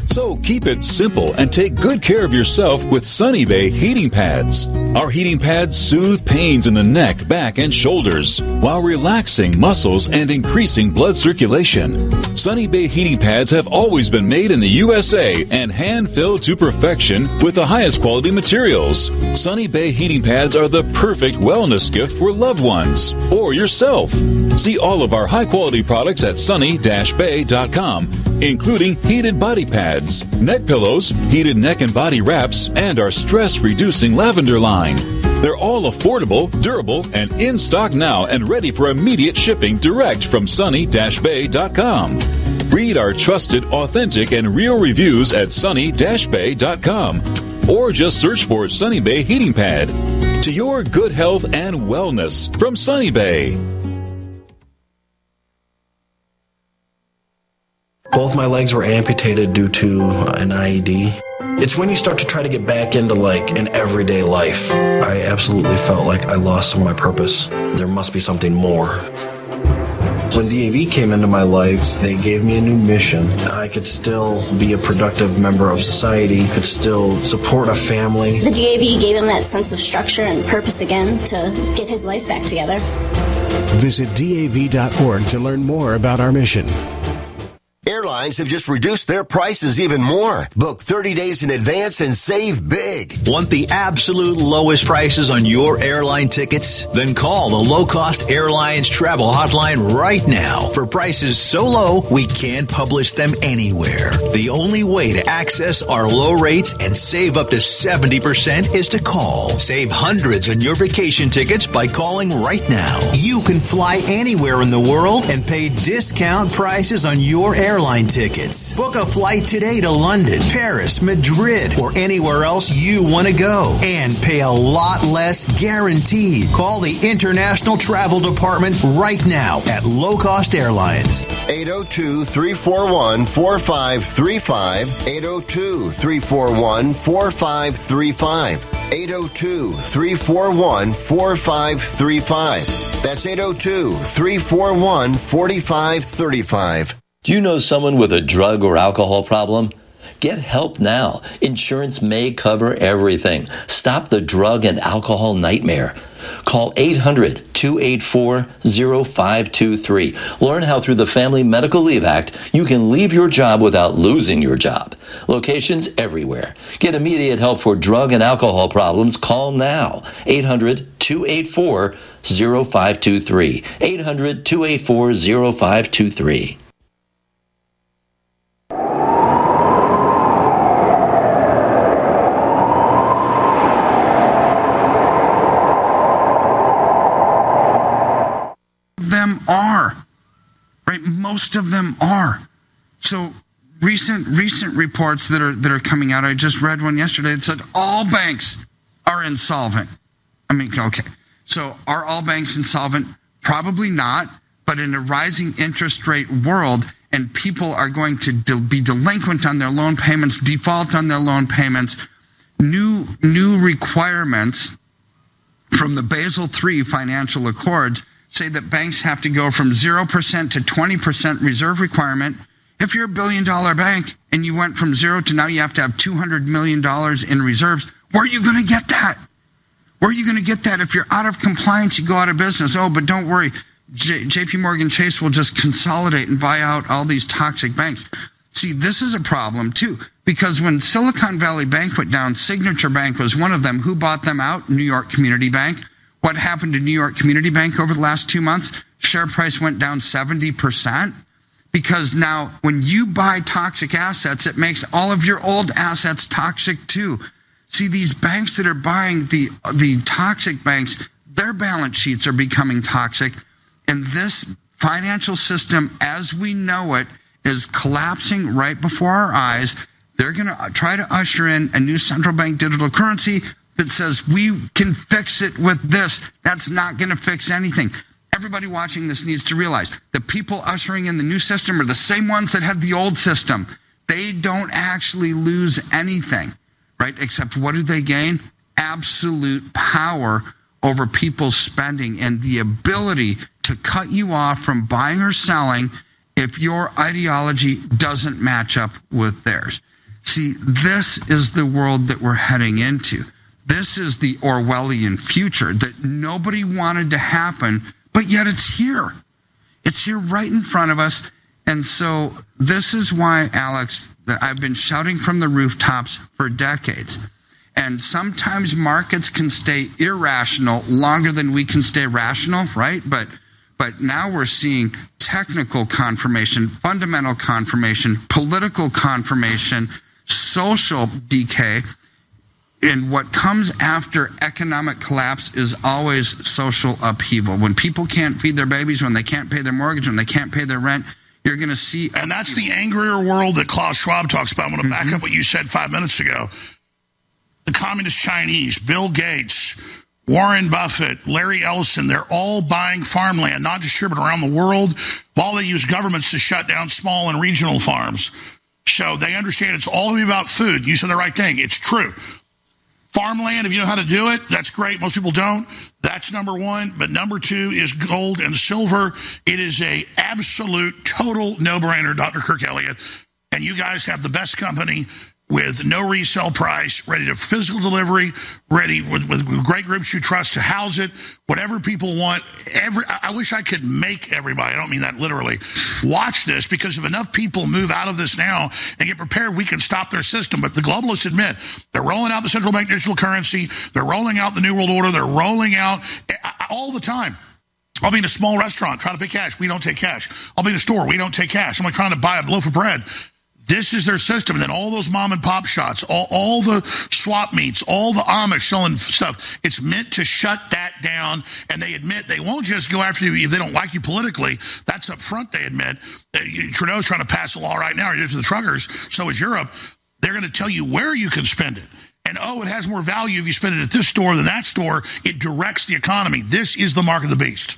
keep it simple and take good care of yourself with Sunny Bay heating pads. Our heating pads soothe pains in the neck, back, and shoulders while relaxing muscles and increasing blood circulation. Sunny Bay heating pads have always been made in the U S A and hand-filled to perfection with the highest quality materials. Sunny Bay heating pads are the perfect wellness gift for loved ones or yourself. See all of our high-quality products at sunny dash bay dot com, including heated body pads, neck pillows, heated neck and body wraps, and our stress-reducing lavender line. They're all affordable, durable, and in stock now and ready for immediate shipping direct from sunny dash bay dot com. Read our trusted, authentic, and real reviews at sunny dash bay dot com or just search for Sunny Bay Heating Pad. To your good health and wellness from Sunny Bay. Both my legs were amputated due to an I E D. It's when you start to try to get back into like an everyday life. I absolutely felt like I lost some of my purpose. There must be something more. When D A V came into my life, they gave me a new mission. I could still be a productive member of society, could still support a family. The D A V gave him that sense of structure and purpose again to get his life back together. Visit D A V dot org to learn more about our mission. Airlines have just reduced their prices even more. Book thirty days in advance and save big. Want the absolute lowest prices on your airline tickets? Then call the Low Cost Airlines Travel Hotline right now for prices so low we can't publish them anywhere. The only way to access our low rates and save up to seventy percent is to call. Save hundreds on your vacation tickets by calling right now. You can fly anywhere in the world and pay discount prices on your airline Airline tickets. Book a flight today to London, Paris, Madrid, or anywhere else you want to go and pay a lot less guaranteed. Call the International Travel Department right now at Low Cost Airlines. eight oh two, three four one, four five three five. eight oh two, three four one, four five three five. eight oh two, three four one, four five three five. That's eight oh two, three four one, four five three five. Do you know someone with a drug or alcohol problem? Get help now. Insurance may cover everything. Stop the drug and alcohol nightmare. Call eight hundred, two eight four, oh five two three. Learn how through the Family Medical Leave Act you can leave your job without losing your job. Locations everywhere. Get immediate help for drug and alcohol problems. Call now. eight hundred, two eight four, oh five two three. eight hundred, two eight four, oh five two three. Are right. Most of them are. So recent recent reports that are that are coming out. I just read one yesterday that said all banks are insolvent. I mean, okay. So are all banks insolvent? Probably not. But in a rising interest rate world, and people are going to de- be delinquent on their loan payments, default on their loan payments, new new requirements from the Basel three financial accords say that banks have to go from zero percent to twenty percent reserve requirement. If you're a billion dollar bank and you went from zero to now you have to have two hundred million dollars in reserves, where are you going to get that? Where are you going to get that? If you're out of compliance, you go out of business. Oh, but don't worry. J- JP Morgan Chase will just consolidate and buy out all these toxic banks. See, this is a problem too, because when Silicon Valley Bank went down, Signature Bank was one of them. Who bought them out? New York Community Bank. What happened to New York Community Bank over the last two months? Share price went down seventy percent because now when you buy toxic assets, it makes all of your old assets toxic too. See, these banks that are buying the the toxic banks, their balance sheets are becoming toxic. And this financial system, as we know it, is collapsing right before our eyes. They're going to try to usher in a new central bank digital currency that says we can fix it with this. That's not going to fix anything. Everybody watching this needs to realize the people ushering in the new system are the same ones that had the old system. They don't actually lose anything, right? Except what did they gain? Absolute power over people's spending and the ability to cut you off from buying or selling if your ideology doesn't match up with theirs. See, this is the world that we're heading into. This is the Orwellian future that nobody wanted to happen, but yet it's here. It's here right in front of us. And so this is why, Alex, that I've been shouting from the rooftops for decades. And sometimes markets can stay irrational longer than we can stay rational, right? But but now we're seeing technical confirmation, fundamental confirmation, political confirmation, social decay. And what comes after economic collapse is always social upheaval. When people can't feed their babies, when they can't pay their mortgage, when they can't pay their rent, you're going to see... And that's the angrier world that Klaus Schwab talks about. I'm going to back mm-hmm. up what you said five minutes ago. The communist Chinese, Bill Gates, Warren Buffett, Larry Ellison, they're all buying farmland, not distributed around the world, while they use governments to shut down small and regional farms. So they understand it's all going to be about food. You said the right thing. It's true. Farmland, if you know how to do it, that's great. Most people don't. That's number one. But number two is gold and silver. It is a absolute, total no-brainer, Doctor Kirk Elliott. And you guys have the best company with no resale price, ready to physical delivery, ready with, with great groups you trust to house it, whatever people want. Every I wish I could make everybody, I don't mean that literally, watch this, because if enough people move out of this now and get prepared, we can stop their system. But the globalists admit they're rolling out the central bank digital currency, they're rolling out the New World Order, they're rolling out all the time. I'll be in a small restaurant, trying to pay cash. We don't take cash. I'll be in a store. We don't take cash. I'm like trying to buy a loaf of bread. This is their system. And then all those mom and pop shots, all, all the swap meets, all the Amish selling stuff, it's meant to shut that down. And they admit they won't just go after you if they don't like you politically. That's up front, they admit. Trudeau's trying to pass a law right now to the truckers. So is Europe. They're going to tell you where you can spend it. And, oh, it has more value if you spend it at this store than that store. It directs the economy. This is the mark of the beast.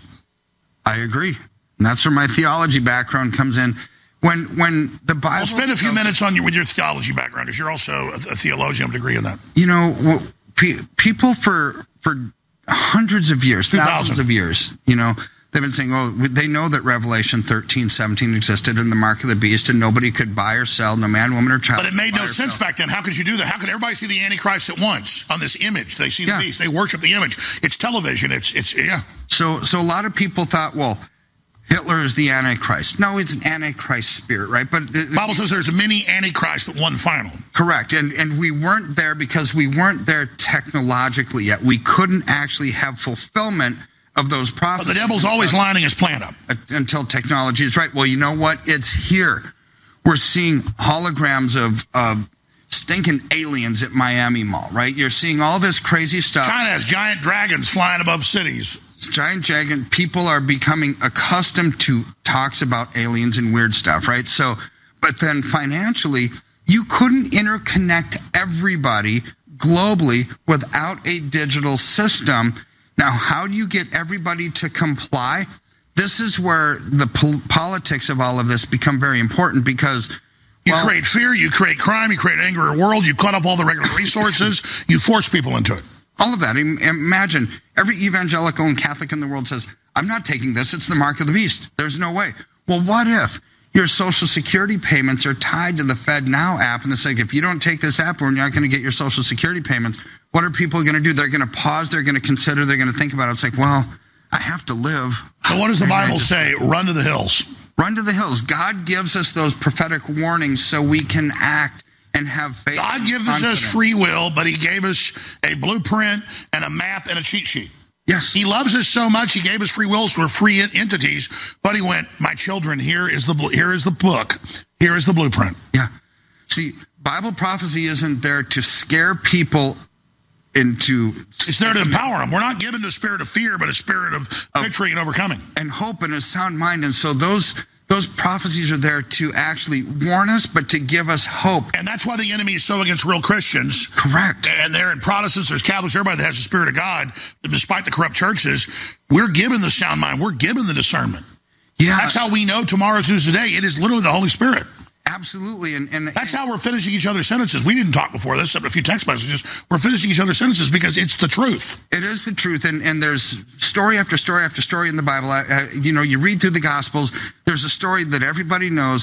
I agree. And that's where my theology background comes in. When when the Bible... Well, spend a few minutes on your, with your theology background, because you're also a, a theologian, I would agree on that. You know, pe- people for for hundreds of years, thousands of years, you know, they've been saying, oh, they know that Revelation thirteen, seventeen existed in the mark of the beast, and nobody could buy or sell, no man, woman, or child. But it made no sense sell. back then. How could you do that? How could everybody see the Antichrist at once on this image? They see the yeah. beast. They worship the image. It's television. It's, it's yeah. So, so a lot of people thought, well, Hitler is the Antichrist. No, it's an Antichrist spirit, right? But the Bible says there's many Antichrists, but one final. Correct. And and we weren't there because we weren't there technologically yet. We couldn't actually have fulfillment of those prophecies. But the devil's always lining his plan up. Until technology is right. Well, you know what? It's here. We're seeing holograms of uh, stinking aliens at Miami Mall, right? You're seeing all this crazy stuff. China has giant dragons flying above cities. Giant dragon. People are becoming accustomed to talks about aliens and weird stuff, right? So, but then financially, you couldn't interconnect everybody globally without a digital system. Now, how do you get everybody to comply? This is where the pol- politics of all of this become very important, because you well, create fear, you create crime, you create an angrier world, you cut off all the regular resources, you force people into it. All of that. Imagine every evangelical and Catholic in the world says, I'm not taking this. It's the mark of the beast. There's no way. Well, what if your Social Security payments are tied to the FedNow app? And it's like, if you don't take this app, we're not going to get your Social Security payments. What are people going to do? They're going to pause. They're going to consider. They're going to think about it. It's like, well, I have to live. So what does the Bible say? Run to the hills. Run to the hills. God gives us those prophetic warnings so we can act and have faith. God gives us free will, but he gave us a blueprint and a map and a cheat sheet. Yes. He loves us so much, he gave us free will, so we're free entities. But he went, my children, here is the here is the book. Here is the blueprint. Yeah. See, Bible prophecy isn't there to scare people into... It's there to empower them. We're not given to a spirit of fear, but a spirit of victory and overcoming. And hope and a sound mind. And so those... Those prophecies are there to actually warn us, but to give us hope. And that's why the enemy is so against real Christians. Correct. And they're in Protestants, there's Catholics, everybody that has the Spirit of God, despite the corrupt churches. We're given the sound mind. We're given the discernment. Yeah. That's how we know tomorrow's news today. It is literally the Holy Spirit. Absolutely. And, and that's and, how we're finishing each other's sentences. We didn't talk before this, except a few text messages. We're finishing each other's sentences because it's the truth. It is the truth. And, and there's story after story after story in the Bible. Uh, you know, you read through the Gospels, there's a story that everybody knows.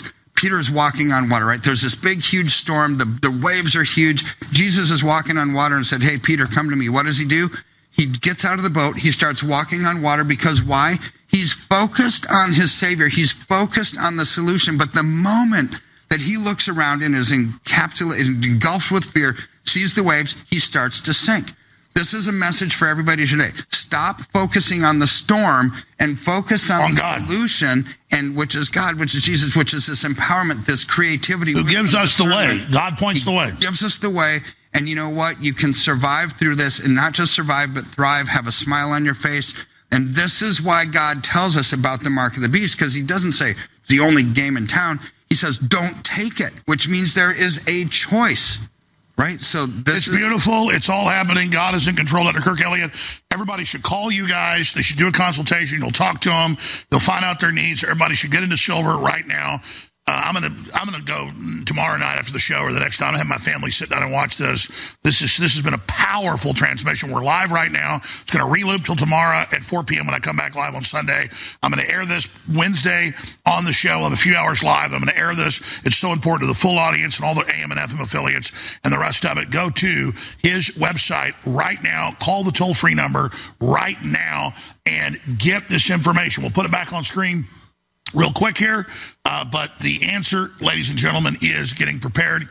Peter is walking on water, right? There's this big, huge storm. The, the waves are huge. Jesus is walking on water and said, hey, Peter, come to me. What does he do? He gets out of the boat. He starts walking on water because why? He's focused on his Savior. He's focused on the solution. But the moment that he looks around and is encapsulated, engulfed with fear, sees the waves, he starts to sink. This is a message for everybody today. Stop focusing on the storm and focus on, on the God. solution, and which is God, which is Jesus, which is this empowerment, this creativity. Who gives us the way. God points he the way. gives us the way. And you know what? You can survive through this, and not just survive, but thrive, have a smile on your face. And this is why God tells us about the mark of the beast, because he doesn't say it's the only game in town. He says, don't take it, which means there is a choice. Right? So this It's is beautiful. It's all happening. God is in control. Doctor Kirk Elliott, everybody should call you guys. They should do a consultation. You'll talk to them. You'll find out their needs. Everybody should get into silver right now. Uh, I'm gonna I'm gonna go tomorrow night after the show or the next time. I have my family sit down and watch this. This is this has been a powerful transmission. We're live right now. It's gonna reloop till tomorrow at four p.m. when I come back live on Sunday. I'm gonna air this Wednesday on the show. I'll have a few hours live. I'm gonna air this. It's so important to the full audience and all the A M and F M affiliates and the rest of it. Go to his website right now. Call the toll free number right now and get this information. We'll put it back on screen real quick here, uh, but the answer, ladies and gentlemen, is getting prepared.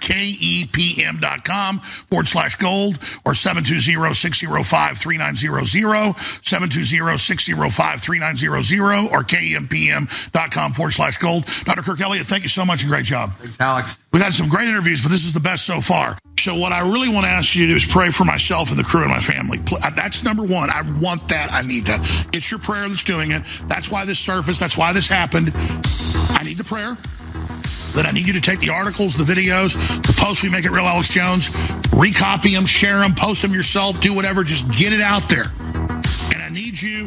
Kepm.com forward slash gold or seven two zero, six zero five, three nine zero zero, seven two zero, six zero five, three nine zero zero, or kempm.com forward slash gold. Doctor Kirk Elliott, thank you so much and great job. Thanks, Alex. We've had some great interviews, but this is the best so far. So what I really want to ask you to do is pray for myself and the crew and my family. That's number one. I want that. I need that. It's your prayer that's doing it. That's why this surfaced. That's why this happened. I need the prayer. Then I need you to take the articles, the videos, the posts we make at Real Alex Jones, recopy them, share them, post them yourself, do whatever. Just get it out there. And I need you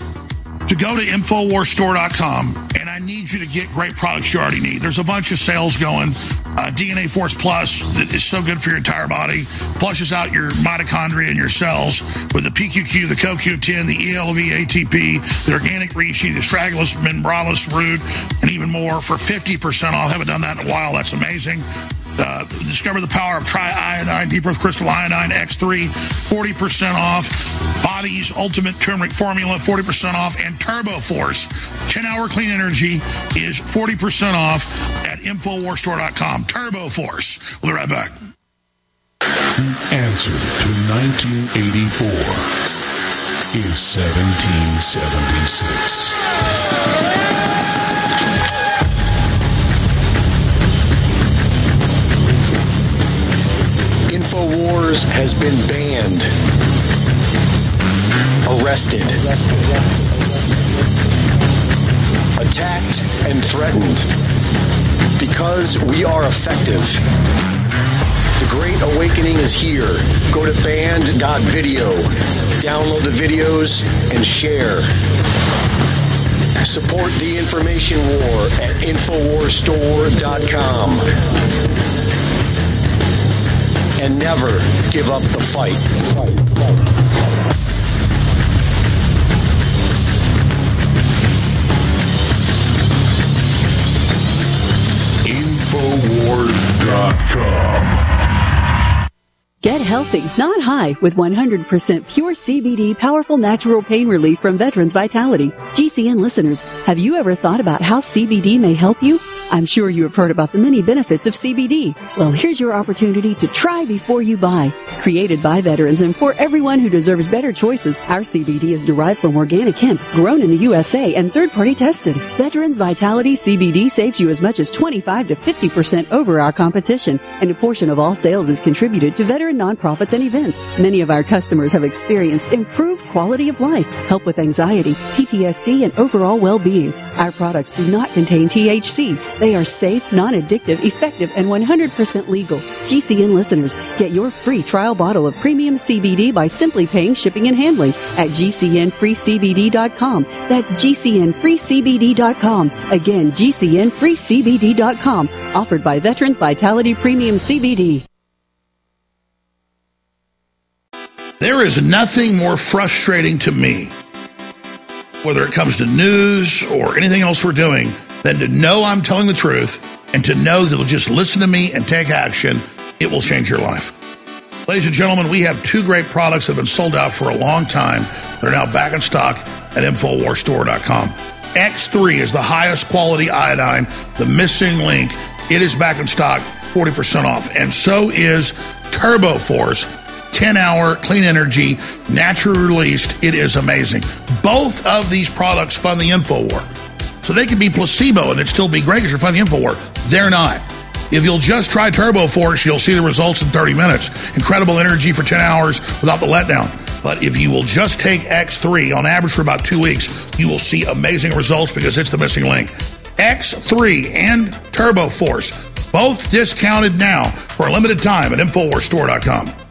to go to Infowars Store dot com, and I need you to get great products you already need. There's a bunch of sales going. Uh, D N A Force Plus that is so good for your entire body. Flushes out your mitochondria and your cells with the P Q Q, the Co Q ten, the E L V A T P, the Organic Reishi, the Astragalus, Membralis, Root, and even more for fifty percent off. Haven't done that in a while. That's amazing. Uh, discover the power of Tri-Iodine, Deep Earth Crystal Iodine X three, forty percent off. Body's Ultimate Turmeric Formula, forty percent off. And Turbo Force, ten hour clean energy, is forty percent off at Infowars Store dot com. Turbo Force. We'll be right back. The answer to nineteen eighty-four is seventeen seventy-six. InfoWars has been banned, arrested, attacked, and threatened because we are effective. The Great Awakening is here. Go to banned dot video, download the videos, and share. Support the information war at Infowars Store dot com. And never give up the fight. Infowars dot com. Get healthy, not high, with one hundred percent pure C B D powerful natural pain relief from Veterans Vitality. G C N listeners, have you ever thought about how C B D may help you? I'm sure you have heard about the many benefits of C B D. Well, here's your opportunity to try before you buy. Created by veterans and for everyone who deserves better choices, our C B D is derived from organic hemp, grown in the U S A and third-party tested. Veterans Vitality C B D saves you as much as twenty-five to fifty percent over our competition, and a portion of all sales is contributed to veteran nonprofits and events. Many of our customers have experienced improved quality of life, help with anxiety, P T S D, and overall well-being. Our products do not contain T H C. They are safe, non-addictive, effective, and one hundred percent legal. G C N listeners, get your free trial bottle of premium C B D by simply paying shipping and handling at G C N free C B D dot com. That's G C N free C B D dot com. Again, G C N free C B D dot com. Offered by Veterans Vitality Premium C B D. There is nothing more frustrating to me, whether it comes to news or anything else we're doing, than to know I'm telling the truth and to know that they'll just listen to me and take action, it will change your life. Ladies and gentlemen, we have two great products that have been sold out for a long time. They're now back in stock at Infowars Store dot com. X three is the highest quality iodine, the missing link. It is back in stock, forty percent off. And so is Turbo Force, ten hour clean energy, naturally released. It is amazing. Both of these products fund the InfoWar. So they can be placebo and it'd still be great because you're funding the InfoWar. They're not. If you'll just try Turbo Force, you'll see the results in thirty minutes. Incredible energy for ten hours without the letdown. But if you will just take X three on average for about two weeks, you will see amazing results because it's the missing link. X three and Turbo Force, both discounted now for a limited time at Infowars Store dot com.